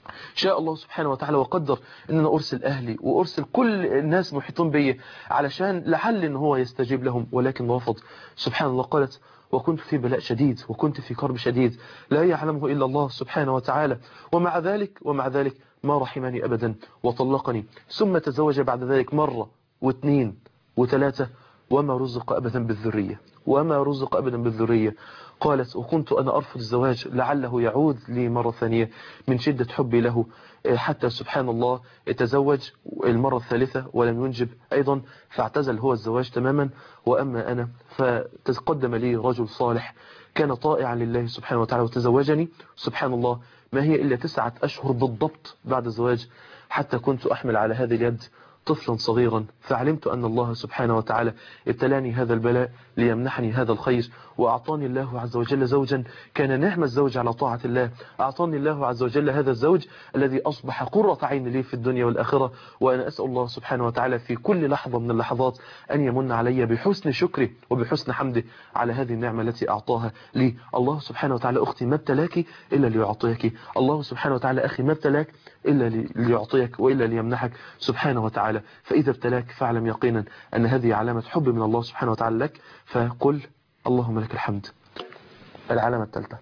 شاء الله سبحانه وتعالى وقدر ان انا ارسل اهلي وارسل كل الناس محيطين بي علشان لعل ان هو يستجيب لهم، ولكن رفض. سبحان الله، قالت وكنت في بلاء شديد وكنت في كرب شديد لا يعلمه الا الله سبحانه وتعالى، ومع ذلك ومع ذلك ما رحمني ابدا وطلقني. ثم تزوج بعد ذلك مرة واثنين وثلاثة وما رزق ابدا بالذرية، وما رزق ابدا بالذرية. قالت وكنت أنا أرفض الزواج لعله يعود لي مرة ثانية من شدة حبي له، حتى سبحان الله تزوج المرة الثالثة ولم ينجب أيضا، فاعتزل هو الزواج تماما. وأما أنا فتقدم لي رجل صالح كان طائعا لله سبحانه وتعالى وتزوجني. سبحان الله، ما هي إلا تسعة أشهر بالضبط بعد الزواج حتى كنت أحمل على هذه اليد طفلا صغيرا، فعلمت أن الله سبحانه وتعالى ابتلاني هذا البلاء ليمنحني هذا الخير. وأعطاني الله عز وجل زوجا كان نعم الزوج على طاعة الله. أعطاني الله عز وجل هذا الزوج الذي أصبح قرة عين لي في الدنيا والآخرة. وأنا أسأل الله سبحانه وتعالى في كل لحظة من اللحظات أن يمن علي بحسن شكره وبحسن حمده على هذه النعمة التي أعطاها لي. الله سبحانه وتعالى أختي ما ابتلاك إلا ليعطيك، الله سبحانه وتعالى أخي ما ابتلاك إلا ليعطيك وإلا ليمنحك سبحانه وتعالى. فإذا ابتلاك فاعلم يقينا أن هذه علامة حب من الله سبحانه وتعالى لك، فقل اللهم لك الحمد. العلامة الثالثة،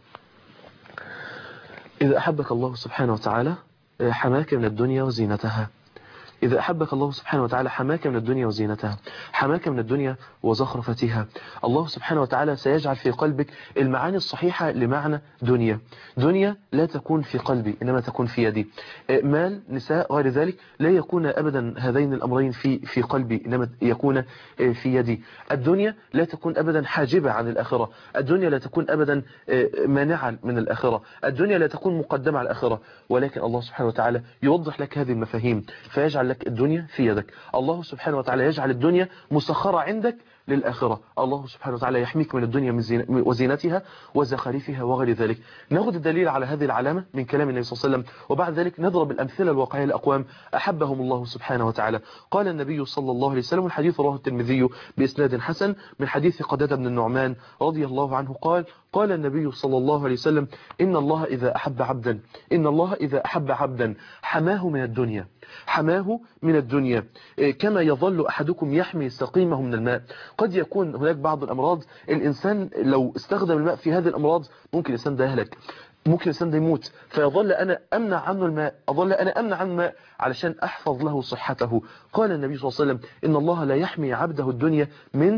إذا أحبك الله سبحانه وتعالى حماك من الدنيا وزينتها. إذا أحبك الله سبحانه وتعالى حماك من الدنيا وزينتها، حماك من الدنيا وزخرفتها. الله سبحانه وتعالى سيجعل في قلبك المعاني الصحيحة لمعنى دنيا. دنيا لا تكون في قلبي إنما تكون في يدي. مال، نساء، غير ذلك لا يكون أبدا هذين الأمرين في في قلبي إنما يكون في يدي. الدنيا لا تكون أبدا حاجبة عن الآخرة، الدنيا لا تكون أبدا مانعة من الآخرة، الدنيا لا تكون مقدمة على الآخرة. ولكن الله سبحانه وتعالى يوضح لك هذه المفاهيم فيجعل لك الدنيا في يدك. الله سبحانه وتعالى يجعل الدنيا مسخرة عندك للآخرة. الله سبحانه وتعالى يحميك من الدنيا وزينتها وزخارفها وغير ذلك. ناخذ الدليل على هذه العلامة من كلام النبي صلى الله عليه وسلم، وبعد ذلك نضرب الأمثلة الواقعية لأقوام أحبهم الله سبحانه وتعالى. قال النبي صلى الله عليه وسلم، الحديث رواه الترمذي بإسناد حسن من حديث قتادة بن النعمان رضي الله عنه قال قال النبي صلى الله عليه وسلم إن الله إذا أحب عبدا إن الله إذا أحب عبدا حماه من الدنيا حماه من الدنيا كما يظل أحدكم يحمي سقيمه من الماء. قد يكون هناك بعض الأمراض الإنسان لو استخدم الماء في هذه الأمراض ممكن الإنسان ده يهلك، ممكن الإنسان ده يموت، فيظل أنا أمنع عنه الماء أظل أنا أمنع عنه الماء علشان أحفظ له صحته. قال النبي صلى الله عليه وسلم إن الله لا يحمي عبده الدنيا من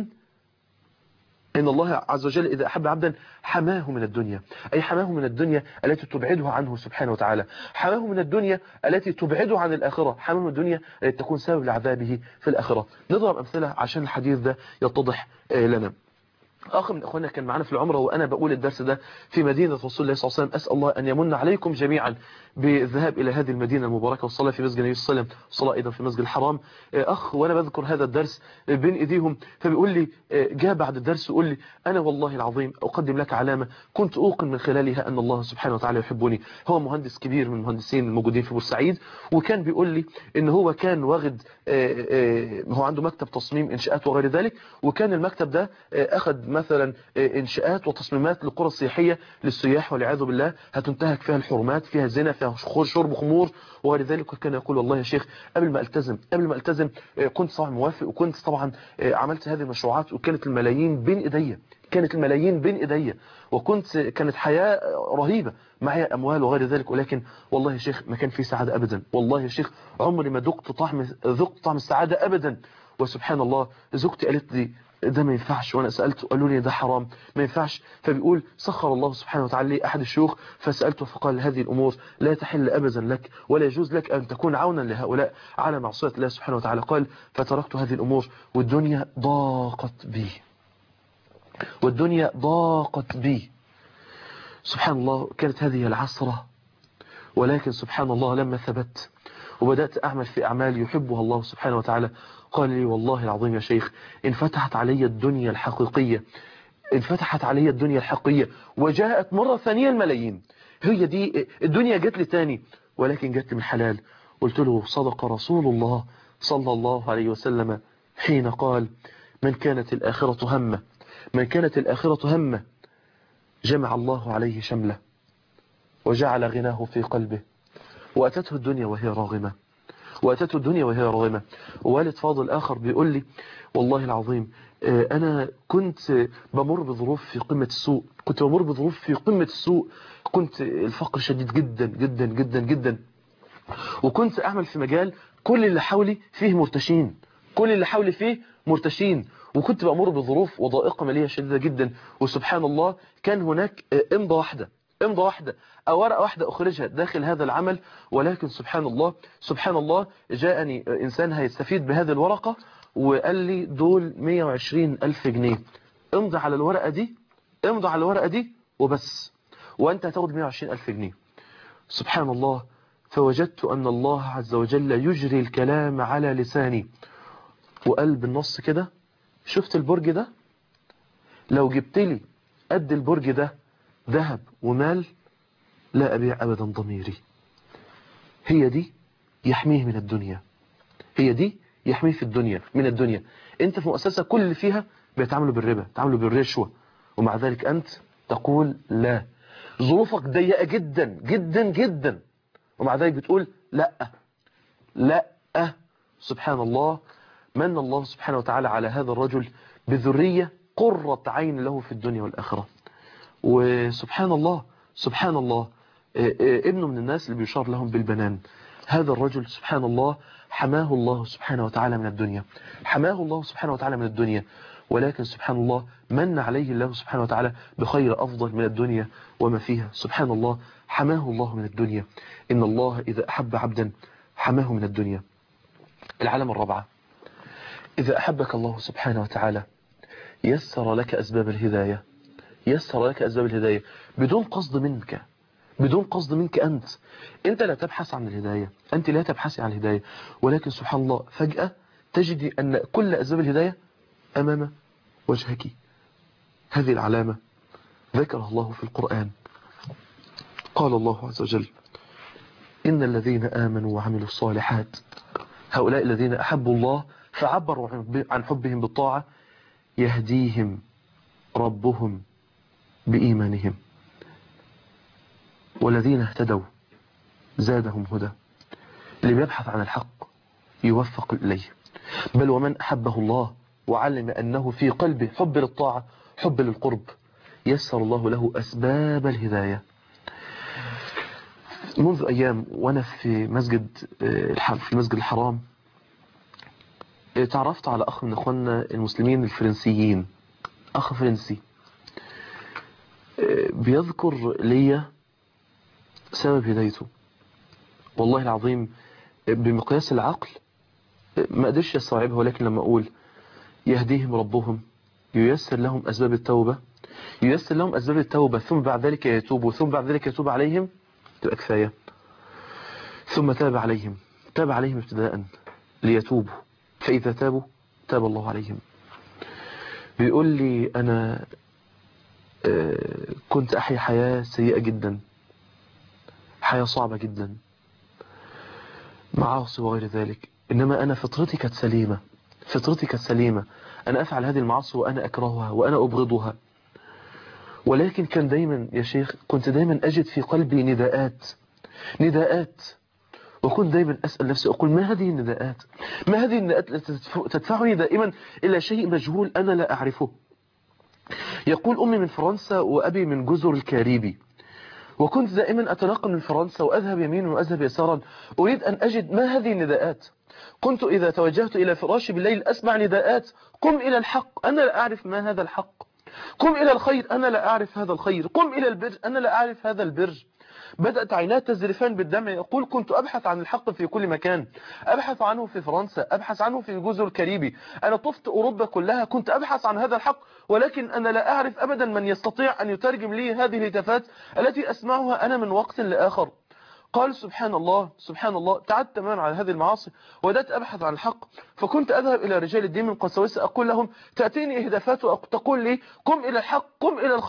إن الله عز وجل إذا أحب عبدا حماه من الدنيا، أي حماه من الدنيا التي تبعده عنه سبحانه وتعالى، حماه من الدنيا التي تبعده عن الآخرة، حماه من الدنيا التي تكون سبب لعذابه في الآخرة. نضرب أمثلة عشان الحديث ده يتضح لنا. آخر من أخواننا كان معنا في العمرة وأنا بقول الدرس ده في مدينة رسول الله صلى الله عليه وسلم. أسأل الله أن يمن عليكم جميعا بالذهاب إلى هذه المدينة المباركة والصلاة في مسجد النبي صلى الله عليه وسلم، والصلاة أيضا في المسجد الحرام. أخ وأنا بذكر هذا الدرس بين إيديهم فبيقول لي جاء بعد الدرس ويقول لي أنا والله العظيم أقدم لك علامة كنت أوقن من خلالها أن الله سبحانه وتعالى يحبني. هو مهندس كبير من المهندسين الموجودين في بورسعيد، وكان بيقول لي إن هو كان واخد هو عنده مكتب تصميم إنشاءات وغير ذلك، وكان المكتب ده أخذ مثلا إنشاءات وتصميمات للقرى السياحية للسياح والعياذ بالله هتنتهك فيها الحرمات، فيها زنا، فيها شرب خمور وغير ذلك. وكان يقول والله يا شيخ قبل ما التزم قبل ما التزم كنت طبعا موافق، وكنت طبعا عملت هذه المشروعات، وكانت الملايين بين ايديا كانت الملايين بين ايديا وكنت كانت حياة رهيبة، معي اموال وغير ذلك، ولكن والله يا شيخ ما كان في سعادة ابدا. والله يا شيخ عمري ما ذقت طعم ذقت طعم السعادة ابدا. وسبحان الله زوجتي قالت لي ده ما ينفعش، وانا سألته قالوا لي ده حرام ما ينفعش. فبيقول سخر الله سبحانه وتعالى لي احد الشيوخ فسألته فقال هذه الامور لا تحل ابدا لك ولا يجوز لك ان تكون عونا لهؤلاء على معصية الله سبحانه وتعالى. قال فتركت هذه الامور والدنيا ضاقت بي والدنيا ضاقت بي سبحان الله. كانت هذه العصرة، ولكن سبحان الله لما ثبت وبدأت أعمل في أعمال يحبها الله سبحانه وتعالى قال لي والله العظيم يا شيخ انفتحت علي الدنيا الحقيقية انفتحت علي الدنيا الحقيقية وجاءت مرة ثانية الملايين. هي دي الدنيا جت لي تاني، ولكن جت لي من حلال. قلت له صدق رسول الله صلى الله عليه وسلم حين قال من كانت الآخرة همه من كانت الآخرة همه جمع الله عليه شمله وجعل غناه في قلبه وأتته الدنيا وهي راغمة وأتته الدنيا وهي راغمة. ووالد فاضل آخر بيقول لي والله العظيم أنا كنت بمر بظروف في قمة السوء كنت بمر بظروف في قمة السوء كنت الفقر شديد جدا جدا جدا جدا، وكنت أعمل في مجال كل اللي حولي فيه مرتشين كل اللي حولي فيه مرتشين وكنت بأمر بظروف وضائقة مالية شديدة جدا. وسبحان الله كان هناك امضة واحدة امضة واحدة أو ورقة واحدة أخرجها داخل هذا العمل، ولكن سبحان الله سبحان الله جاءني إنسان هيستفيد بهذه الورقة وقال لي دول مية وعشرين ألف جنيه، امضي على الورقة دي امضي على الورقة دي وبس، وأنت هتاخد مية وعشرين ألف جنيه. سبحان الله، فوجدت أن الله عز وجل يجري الكلام على لساني، وقلب النص كده شفت البرج ده لو جبت لي قد البرج ده ذهب ومال لا أبيع أبدا ضميري. هي دي يحميه من الدنيا هي دي يحميه في الدنيا من الدنيا. انت في مؤسسة كل اللي فيها بيتعاملوا بالربا بيتعاملوا بالرشوة، ومع ذلك أنت تقول لا. ظروفك ضيقة جدا جدا جدا ومع ذلك بتقول لا لا. سبحان الله، من الله سبحانه وتعالى على هذا الرجل بذرية قرة عين له في الدنيا والآخرة. وسبحان الله سبحان الله ابنه من الناس اللي بيشار لهم بالبنان. هذا الرجل سبحان الله حماه الله سبحانه وتعالى من الدنيا حماه الله سبحانه وتعالى من الدنيا ولكن سبحان الله من عليه الله سبحانه وتعالى بخير أفضل من الدنيا وما فيها. سبحان الله حماه الله من الدنيا. إن الله إذا أحب عبدا حماه من الدنيا. العلامة الرابعة، إذا أحبك الله سبحانه وتعالى يسر لك أسباب الهداية يسر لك أسباب الهداية بدون قصد منك بدون قصد منك أنت أنت لا تبحث عن الهداية أنت لا تبحث عن الهداية، ولكن سبحان الله فجأة تجدي أن كل أسباب الهداية أمام وجهك. هذه العلامة ذكرها الله في القرآن. قال الله عز وجل إن الذين آمنوا وعملوا الصالحات هؤلاء الذين أحبوا الله فعبروا عن حبهم بالطاعة يهديهم ربهم بإيمانهم والذين اهتدوا زادهم هدى. اللي بيبحث عن الحق يوفق إليه، بل ومن أحبه الله وعلم أنه في قلبه حب للطاعة حب للقرب يسر الله له أسباب الهداية. منذ أيام وأنا في مسجد في المسجد الحرام تعرفت على أخ من أخواننا المسلمين الفرنسيين، أخ فرنسي بيذكر لي سبب هدايته. والله العظيم بمقياس العقل ما قدرش يستوعبها، ولكن لما أقول يهديهم ربهم ييسر لهم أسباب التوبة ييسر لهم أسباب التوبة ثم بعد ذلك يتوبوا ثم بعد ذلك يتوب عليهم تبقى كفاية. ثم تاب عليهم تاب عليهم ابتداء ليتوبوا فإذا تابوا تاب الله عليهم. بيقول لي أنا كنت أحيا حياة سيئة جدا حياة صعبة جدا معاصي وغير ذلك، إنما أنا فطرتي كانت سليمة فطرتي كانت سليمة أنا أفعل هذه المعاصي وأنا أكرهها وأنا أبغضها، ولكن كان دايما يا شيخ كنت دايما أجد في قلبي نداءات نداءات وكنت دايما أسأل نفسي أقول ما هذه النداءات ما هذه النداءات التي تدفعني دائما إلى شيء مجهول أنا لا أعرفه. يقول أمي من فرنسا وأبي من جزر الكاريبي، وكنت دائما أتنقل من فرنسا وأذهب يمينا وأذهب يسارا أريد أن أجد ما هذه النداءات. كنت إذا توجهت إلى فراشي بالليل أسمع نداءات قم إلى الحق أنا لا أعرف ما هذا الحق، قم إلى الخير أنا لا أعرف هذا الخير، قم إلى البر أنا لا أعرف هذا البر. بدأت عينات تزرفان بالدمع. يقول كنت أبحث عن الحق في كل مكان، أبحث عنه في فرنسا أبحث عنه في جزر الكاريبي، أنا طفت أوروبا كلها كنت أبحث عن هذا الحق، ولكن أنا لا أعرف أبدا من يستطيع أن يترجم لي هذه الهتافات التي أسمعها أنا من وقت لآخر. قال سبحان الله سبحان الله تعدت تماما على هذه المعاصي وبدأت أبحث عن الحق، فكنت أذهب إلى رجال الدين من قساوسة أقول لهم تأتيني إهدافات وتقول لي قم إلى الحق قم إلى الخير،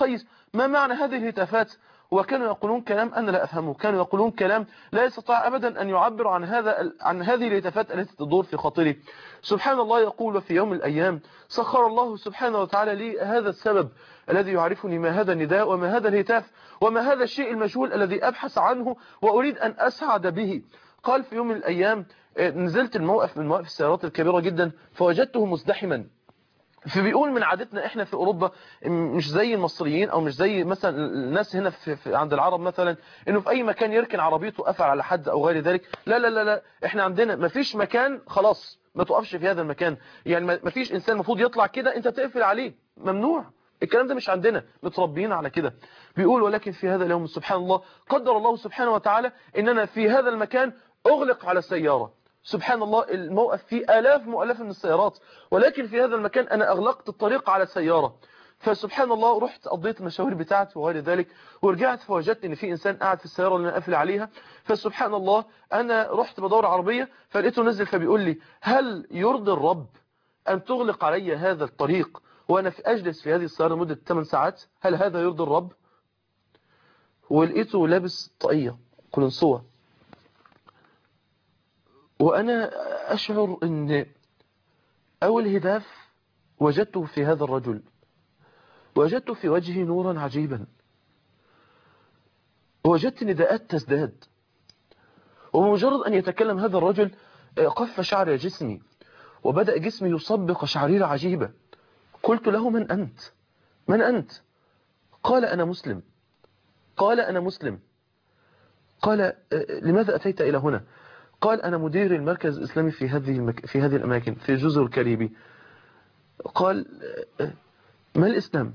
ما معنى هذه الهتافات؟ وكانوا يقولون كلام أنا لا أفهمه، كانوا يقولون كلام لا يستطيع أبدا أن يعبر عن هذا عن هذه الهتافات التي تدور في خاطري. سبحان الله، يقول في يوم من الأيام سخر الله سبحانه وتعالى لي هذا السبب الذي يعرفني ما هذا النداء وما هذا الهتاف وما هذا الشيء المجهول الذي أبحث عنه وأريد أن أسعد به. قال في يوم من الأيام نزلت الموقف من مواقف السيارات الكبيرة جدا فوجدته مزدحما. فبيقول من عادتنا احنا في اوروبا مش زي المصريين او مش زي مثلا الناس هنا في, في عند العرب مثلا انه في اي مكان يركن عربيته قفل على حد او غير ذلك. لا لا لا لا، احنا عندنا مفيش مكان خلاص ما تقفش في هذا المكان، يعني مفيش انسان المفروض يطلع كده انت تقفل عليه، ممنوع. الكلام ده مش عندنا، متربيين على كده. بيقول ولكن في هذا اليوم سبحان الله قدر الله سبحانه وتعالى اننا في هذا المكان اغلق على السيارة. سبحان الله، الموقف فيه آلاف مؤلفة من السيارات، ولكن في هذا المكان أنا أغلقت الطريق على سيارة. فسبحان الله رحت قضيت المشاوير بتاعتي وغير ذلك، ورجعت فوجدت ان في انسان قاعد في السيارة اللي انا قافل عليها. فسبحان الله انا رحت بدور عربية فلقيته نزل فبيقول لي هل يرضي الرب ان تغلق علي هذا الطريق وانا في اجلس في هذه السيارة لمدة ثمان ساعات؟ هل هذا يرضي الرب؟ ولقيته لابس طاقية قلنسوة، وأنا أشعر أن أول هداف وجدته في هذا الرجل، وجدت في وجهه نورا عجيبا، وجدت نداءات تزداد. ومجرد أن يتكلم هذا الرجل قف شعر جسمي وبدأ جسمي يصبق شعريرة عجيبة. قلت له من أنت؟ من أنت؟ قال أنا مسلم. قال أنا مسلم. قال لماذا أتيت إلى هنا؟ قال أنا مدير المركز الإسلامي في هذه المك... في هذه الأماكن في جزر الكاريبي. قال ما الإسلام؟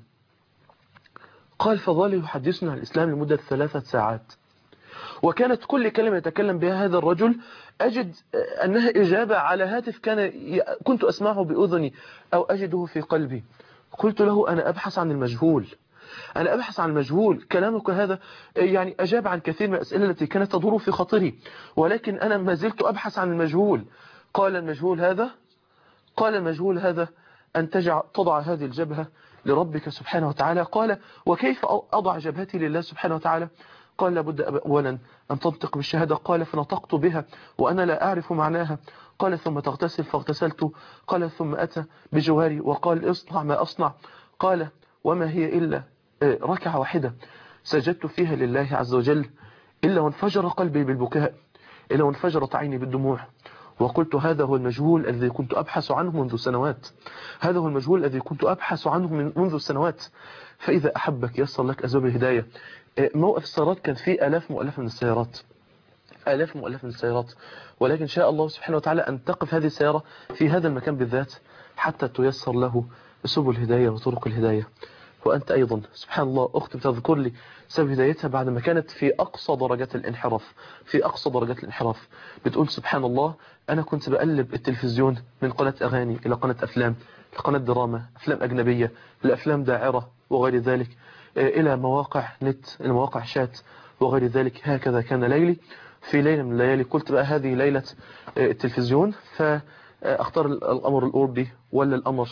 قال فظل يحدثنا عن الإسلام لمدة ثلاثة ساعات، وكانت كل كلمة يتكلم بها هذا الرجل أجد أنها إجابة على هاتف كان كنت أسمعه بأذني أو أجده في قلبي. قلت له أنا أبحث عن المجهول، أنا أبحث عن المجهول. كلامك هذا يعني أجاب عن كثير من الأسئلة التي كانت تدور في خاطري، ولكن أنا ما زلت أبحث عن المجهول. قال المجهول هذا قال المجهول هذا أن تجع تضع هذه الجبهة لربك سبحانه وتعالى. قال وكيف أضع جبهتي لله سبحانه وتعالى؟ قال لابد أولا أن تنطق بالشهادة. قال فنطقت بها وأنا لا أعرف معناها. قال ثم تغتسل فاغتسلت. قال ثم أتى بجواري وقال اصنع ما أصنع. قال وما هي إلا ركعة واحدة سجدت فيها لله عز وجل إلا وانفجر قلبي بالبكاء، إلا وانفجرت عيني بالدموع. وقلت هذا هو المجهول الذي كنت أبحث عنه منذ سنوات، هذا هو المجهول الذي كنت أبحث عنه من منذ سنوات. فإذا أحبك يصل لك أسباب الهداية. موقف السيارات كان فيه آلاف مؤلفة من السيارات، آلاف مؤلفة من السيارات، ولكن شاء الله سبحانه وتعالى أن تقف هذه السيارة في هذا المكان بالذات حتى تيسر له سبل الهداية وطرق الهداية. وأنت أيضا سبحان الله أختي بتذكر لي سبب هدايتها بعد ما كانت في أقصى درجات الانحراف، في أقصى درجات الانحراف. بتقول سبحان الله أنا كنت بقلب التلفزيون من قناة أغاني إلى قناة أفلام، لقناة دراما، أفلام أجنبية، لأفلام داعرة وغير ذلك، إلى مواقع نت، إلى مواقع شات وغير ذلك. هكذا كان ليلي. في ليلة من الليالي قلت بقى هذه ليلة التلفزيون، فأختار الأمر الأوروبي ولا الأمر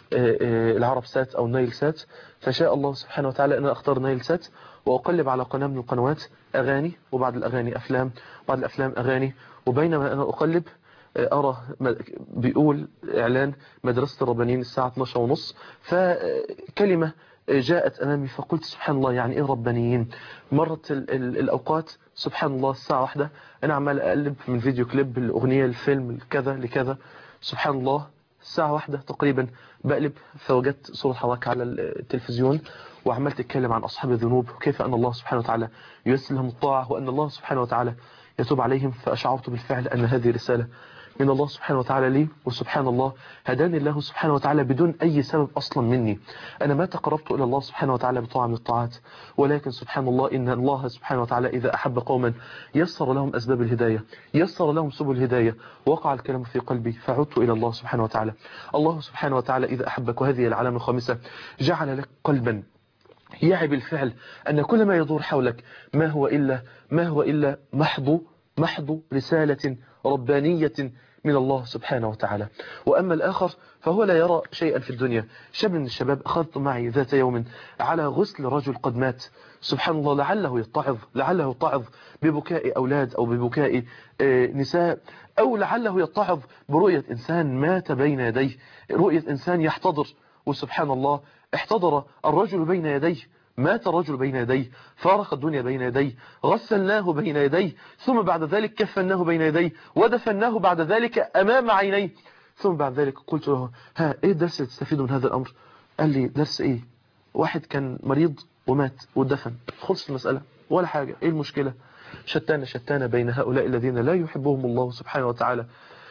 العرب سات أو نايل سات. فشاء الله سبحانه وتعالى أن أختار نايل سات وأقلب على قناة من القنوات أغاني، وبعد الأغاني أفلام، بعد الأفلام أغاني. وبينما أنا أقلب أرى بيقول إعلان مدرسة الربانيين الساعة اثناشر وثلاثين، فكلمة جاءت أمامي فقلت سبحان الله يعني إيه ربانيين. مرت ال ال الأوقات سبحان الله الساعة واحدة أنا عمال أقلب من فيديو كليب الأغنية الفيلم كذا لكذا. سبحان الله الساعة واحدة تقريبا بقلب فوجدت صورة حضرتك على التلفزيون وعمال تتكلم عن أصحاب الذنوب وكيف أن الله سبحانه وتعالى ييسر لهم الطاعة وأن الله سبحانه وتعالى يتوب عليهم. فأشعرت بالفعل أن هذه رسالة من الله سبحانه وتعالى لي، وسبحان الله هداني الله سبحانه وتعالى بدون أي سبب أصلا مني. أنا ما تقربت إلى الله سبحانه وتعالى بطاعة من الطاعات، ولكن سبحان الله إن الله سبحانه وتعالى إذا أحب قوما يسر لهم أسباب الهداية، يسر لهم سبل الهداية. وقع الكلام في قلبي فعدت إلى الله سبحانه وتعالى. الله سبحانه وتعالى إذا أحبك، وهذه العلامة الخامسة، جعل لك قلبا يعي بالفعل أن كل ما يدور حولك ما هو إلا ما هو إلا محض محض رسالة ربانية من الله سبحانه وتعالى. وأما الآخر فهو لا يرى شيئا في الدنيا. شاب من الشباب أخذت معي ذات يوم على غسل رجل قد مات، سبحان الله، لعله يتعظ لعله يتعظ ببكاء أولاد أو ببكاء نساء، أو لعله يتعظ برؤية إنسان مات بين يديه، رؤية إنسان يحتضر. وسبحان الله احتضر الرجل بين يديه، مات الرجل بين يديه، فارق الدنيا بين يديه، غسلناه بين يديه، ثم بعد ذلك كفناه بين يديه، ودفناه بعد ذلك أمام عينيه. ثم بعد ذلك قلت له: ها، ايه الدرس اللي تستفيده من هذا الأمر؟ قال لي: درس ايه؟ واحد كان مريض ومات ودفن، خلص المسألة ولا حاجة، ايه المشكلة؟ شتان شتان بين هؤلاء الذين لا يحبهم الله سبحانه وتعالى،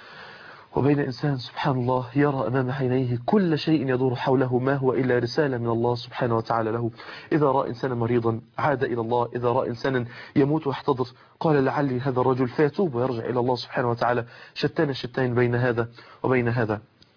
وبين إنسان سبحان الله يرى أمام عينيه كل شيء يدور حوله ما هو إلا رسالة من الله سبحانه وتعالى له. إذا رأى إنسانا مريضا عاد إلى الله، إذا رأى إنسانا يموت ويحتضر قال: لعلي هذا الرجل، فيتوب ويرجع إلى الله سبحانه وتعالى. شتان الشتان بين هذا وبين هذا.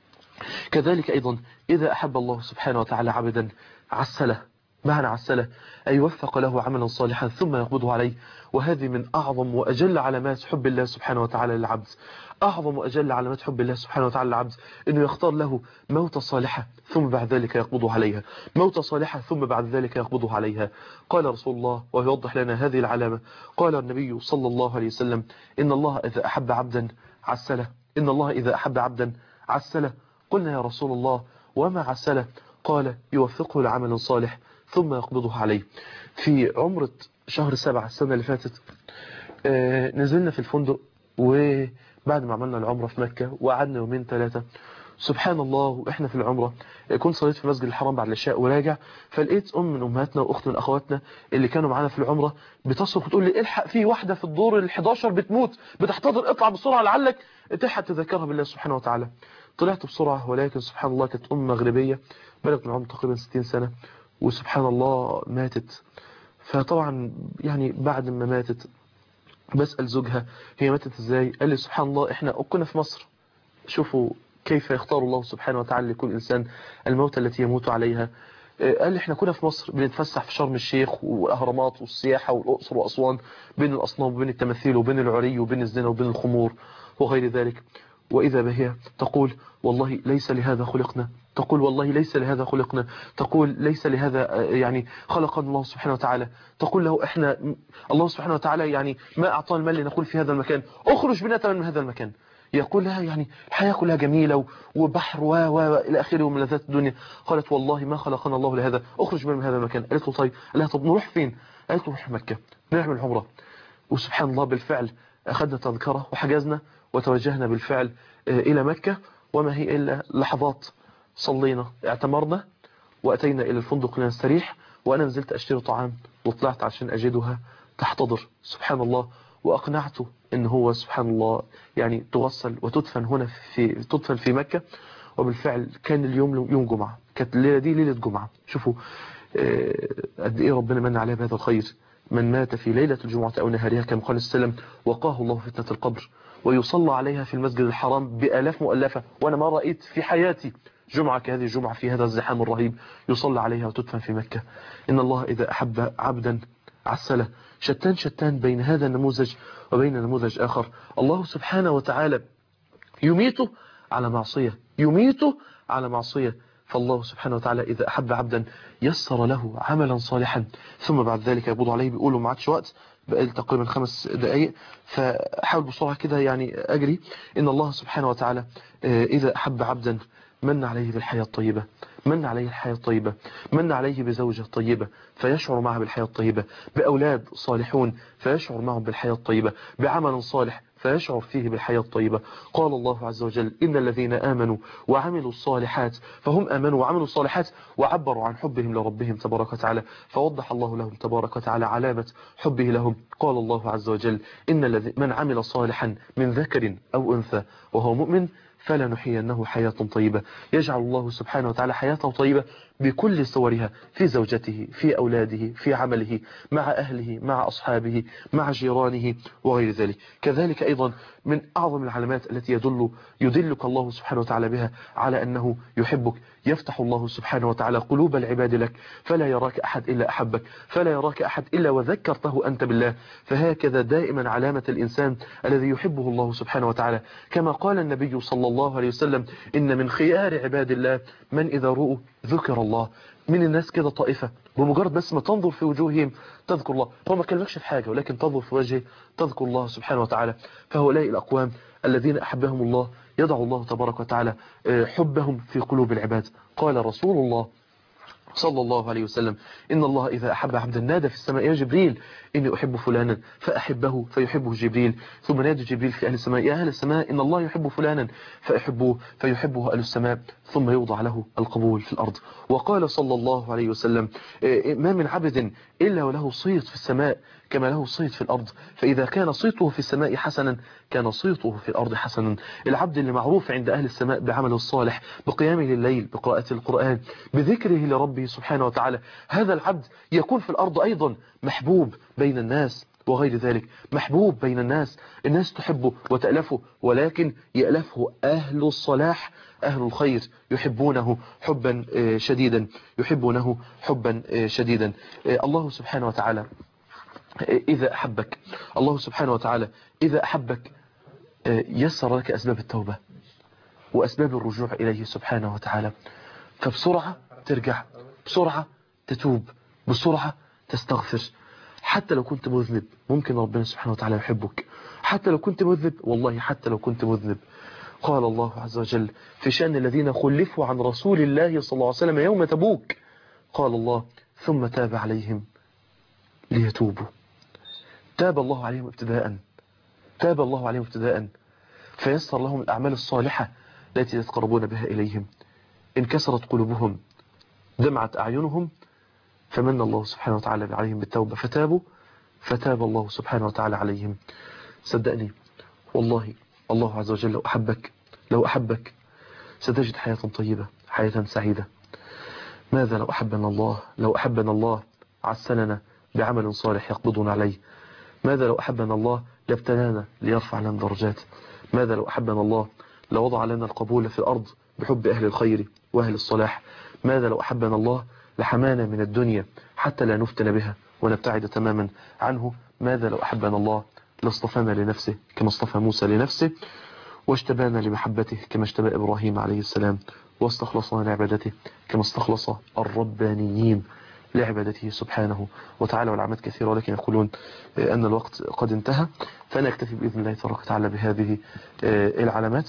كذلك أيضا إذا أحب الله سبحانه وتعالى عبدا عسله، معنى عسله أي وفق له عملا صالحا ثم يقبضه عليه. وهذه من أعظم وأجل علامات حب الله سبحانه وتعالى للعبد، أعظم وأجل علامات حب الله سبحانه وتعالى للعبد أنه يختار له موتة صالحة ثم بعد ذلك يقبضه عليها، موتة صالحة ثم بعد ذلك يقبضه عليها. قال رسول الله ويوضح لنا هذه العلامة، قال النبي صلى الله عليه وسلم: إن الله إذا أحب عبدا عسله، إن الله إذا أحب عبدا عسله. قلنا: يا رسول الله وما عسله؟ قال: يوفقه لعمل صالح ثم يقبضه عليه. في عمرة شهر سبعة السنة اللي فاتت آه نزلنا في الفندق، وبعد ما عملنا العمرة في مكة وقعدنا يومين ثلاثة، سبحان الله وإحنا في العمرة كنت صليت في مسجد الحرام بعد العشاء وراجع، فلقيت أم من أمهاتنا وأخت من أخواتنا اللي كانوا معانا في العمرة بتصرخ وتقول لي: الحق، في واحدة في الدور الحداشر بتموت بتحتضر، اطلع بسرعة لعلك تلحق تذكرها بالله سبحانه وتعالى. طلعت بسرعة، ولكن سبحان الله كانت أم مغربية بلغت من عمر تقريبا ستين سنة، وسبحان الله ماتت. فطبعا يعني بعد ما ماتت بسأل زوجها هي ماتت ازاي؟ قال لي: سبحان الله احنا كنا في مصر. شوفوا كيف يختار الله سبحانه وتعالى لكل إنسان الموت التي يموت عليها. قال لي: احنا كنا في مصر بنتفسح في شرم الشيخ والأهرامات والسياحة والأقصر وأسوان، بين الأصنام وبين التماثيل وبين العري وبين الزنا وبين الخمور وغير ذلك. وإذا بهي تقول: والله ليس لهذا خلقنا، تقول: والله ليس لهذا خلقنا، تقول: ليس لهذا يعني خلقنا الله سبحانه وتعالى. تقول له: احنا الله سبحانه وتعالى يعني ما أعطانا المال لنقول في هذا المكان، اخرج بنا من هذا المكان. يقول لها: يعني الحياة كلها جميلة وبحر و و إلى آخره ومن لذات الدنيا. قالت: والله ما خلقنا الله لهذا، اخرج بنا من هذا المكان. قالت له: طيب. قال لها: طب نروح فين؟ قالت له: نروح مكة نعمل عمرة. وسبحان الله بالفعل أخذنا تذكرة وحجزنا وتوجهنا بالفعل إلى مكة، وما هي إلا لحظات. صلينا، اعتمرنا، وأتينا إلى الفندق لنستريح، وأنا نزلت أشتري طعام وطلعت عشان أجدها تحتضر. سبحان الله. وأقنعته إن هو سبحان الله يعني تغسل وتدفن هنا في تدفن في مكة. وبالفعل كان اليوم يوم جمعة، كانت الليلة دي ليلة جمعة. شوفوا قد إيه ربنا من عليه بهذا الخير. من مات في ليلة الجمعة أو نهارها كما قال السلام وقاه الله فتنة القبر، ويصلى عليها في المسجد الحرام بآلاف مؤلفة. وأنا ما رأيت في حياتي جمعة كهذه الجمعة في هذا الزحام الرهيب يصلى عليها وتدفن في مكة. إن الله إذا أحب عبدا عسله. شتان شتان بين هذا النموذج وبين نموذج آخر. الله سبحانه وتعالى يميته على معصية، يميته على معصية. فالله سبحانه وتعالى إذا أحب عبدا يسر له عملا صالحا ثم بعد ذلك يقبض عليه. بيقولوا ما عادش وقت، بقى تقريبا خمس دقائق، فحاول بسرعة كده يعني أجري. إن الله سبحانه وتعالى إذا أحب عبدا من عليه بالحياة الطيبة، من عليه الحياة الطيبة، من عليه بزوجة طيبة فيشعر معها بالحياة الطيبة، بأولاد صالحون فيشعر معهم بالحياة الطيبة، بعمل صالح فيشعر فيه بالحياة الطيبة. قال الله عز وجل: إن الذين آمنوا وعملوا الصالحات، فهم آمنوا وعملوا الصالحات وعبروا عن حبهم لربهم تبارك وتعالى، فوضح الله لهم تبارك وتعالى علامة حبه لهم. قال الله عز وجل: إن الذي من عمل صالحا من ذكر أو أنثى وهو مؤمن فلنحيينه حياة طيبة. يجعل الله سبحانه وتعالى حياته طيبة بكل صورها، في زوجته، في أولاده، في عمله، مع أهله، مع أصحابه، مع جيرانه وغير ذلك. كذلك أيضا من أعظم العلامات التي يدل يدلك الله سبحانه وتعالى بها على أنه يحبك، يفتح الله سبحانه وتعالى قلوب العباد لك، فلا يراك أحد إلا أحبك، فلا يراك أحد إلا وذكرته أنت بالله. فهكذا دائما علامة الإنسان الذي يحبه الله سبحانه وتعالى، كما قال النبي صلى الله عليه وسلم: إن من خيار عباد الله من إذا رؤوا ذكر الله. من الناس كده طائفة بمجرد بس ما تنظر في وجوههم تذكر الله، هو ما كلمكش في حاجة ولكن تنظر في وجهه تذكر الله سبحانه وتعالى. فهؤلاء الأقوام الذين أحبهم الله يضع الله تبارك وتعالى حبهم في قلوب العباد. قال رسول الله صلى الله عليه وسلم: إن الله إذا أحب عبدا نادى في السماء: يا جبريل إني أحب فلانا، فأحبه فيحبه جبريل. ثم نادى جبريل في أهل السماء: يا أهل السماء إن الله يحب فلانا، فأحبوه فيحبه أهل السماء. ثم يوضع له القبول في الأرض. وقال صلى الله عليه وسلم: ما من عبد إلا وله صيت في السماء كما له صيت في الأرض، فإذا كان صيته في السماء حسنا كان صيته في الأرض حسنا. العبد اللي معروف عند أهل السماء بعمله الصالح، بقيامه لليل، بقراءة القرآن، بذكره لربه سبحانه وتعالى، هذا العبد يكون في الأرض أيضا محبوب بين الناس وغير ذلك، محبوب بين الناس، الناس تحبه وتألفه، ولكن يألفه أهل الصلاح، أهل الخير، يحبونه حبا شديدا، يحبونه حبا شديدا. الله سبحانه وتعالى إذا أحبك، الله سبحانه وتعالى إذا أحبك يسر لك أسباب التوبة وأسباب الرجوع إليه سبحانه وتعالى. فبسرعة ترجع، بسرعة تتوب، بسرعة تستغفر. حتى لو كنت مذنب ممكن ربنا سبحانه وتعالى يحبك، حتى لو كنت مذنب، والله حتى لو كنت مذنب. قال الله عز وجل في شأن الذين خلفوا عن رسول الله صلى الله عليه وسلم يوم تبوك، قال الله: ثم تاب عليهم ليتوبوا. تاب الله عليهم ابتداء، تاب الله عليهم ابتداء فيسر لهم الأعمال الصالحة التي يتقربون بها إليهم. انكسرت قلوبهم، دمعت أعينهم، فمن الله سبحانه وتعالى عليهم بالتوبة فتابوا، فتاب الله سبحانه وتعالى عليهم. صدقني والله الله عز وجل لو أحبك لو أحبك ستجد حياة طيبة، حياة سعيدة. ماذا لو أحبنا الله؟ لو أحبنا الله عسلنا بعمل صالح يقبضنا عليه. ماذا لو أحبنا الله لابتلانا ليرفع لنا درجات. ماذا لو أحبنا الله لوضع لنا القبول في الأرض بحب أهل الخير وأهل الصلاح. ماذا لو أحبنا الله لحمانا من الدنيا حتى لا نفتن بها ونبتعد تماما عنه. ماذا لو أحبنا الله لاصطفانا لنفسه كما اصطفى موسى لنفسه، واجتبانا لمحبته كما اجتبى إبراهيم عليه السلام، واستخلصنا لعبادته كما استخلص الربانيين لعبادته سبحانه وتعالى. والعلامات كثيرة ولكن يقولون أن الوقت قد انتهى، فأنا أكتفي بإذن الله تبارك وتعالى بهذه العلامات.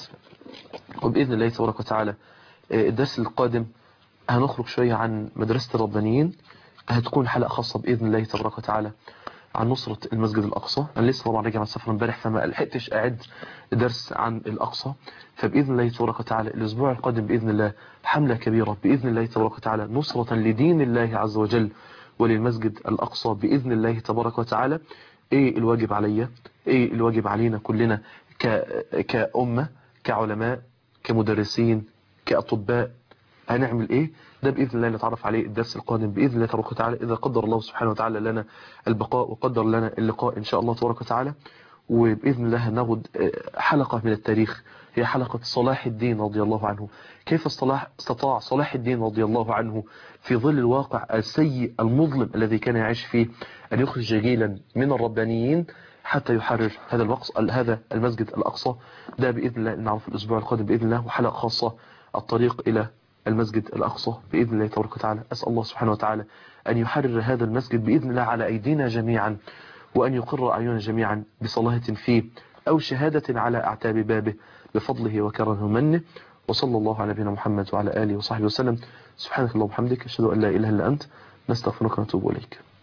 وبإذن الله تبارك وتعالى الدرس القادم هنخرج شوية عن مدرسة الربانيين، هتكون حلقة خاصة بإذن الله تبارك وتعالى عن نصرة المسجد الأقصى. أنا لسه طبعا راجع من السفر امبارح فما لحقتش أعد درس عن الأقصى، فبإذن الله تبارك وتعالى الأسبوع القادم بإذن الله حملة كبيرة بإذن الله تبارك وتعالى نصرة لدين الله عز وجل وللمسجد الأقصى بإذن الله تبارك وتعالى. إيه الواجب عليا؟ إيه الواجب علينا كلنا ك... كأمة، كعلماء، كمدرسين، كأطباء؟ هنعمل ايه؟ ده بإذن الله نتعرف عليه الدرس القادم بإذن الله تبارك وتعالى، إذا قدر الله سبحانه وتعالى لنا البقاء وقدر لنا اللقاء إن شاء الله تبارك وتعالى. وبإذن الله هناخد حلقة من التاريخ، هي حلقة صلاح الدين رضي الله عنه. كيف استطاع صلاح, صلاح الدين رضي الله عنه في ظل الواقع السيء المظلم الذي كان يعيش فيه أن يخرج جيلا من الربانيين حتى يحرر هذا الوقت هذا المسجد الأقصى. ده بإذن الله نعرف الأسبوع القادم بإذن الله، وحلقة خاصة الطريق إلى المسجد الأقصى بإذن الله تبارك وتعالى. أسأل الله سبحانه وتعالى أن يحرر هذا المسجد بإذن الله على أيدينا جميعا، وأن يقر أعيننا جميعا بصلاة فيه أو شهادة على أعتاب بابه بفضله وكرمه ومنه. وصلى الله على نبينا محمد وعلى آله وصحبه وسلم. سبحانك اللهم وبحمدك، أشهد أن لا إله إلا أنت، نستغفرك ونتوب إليك.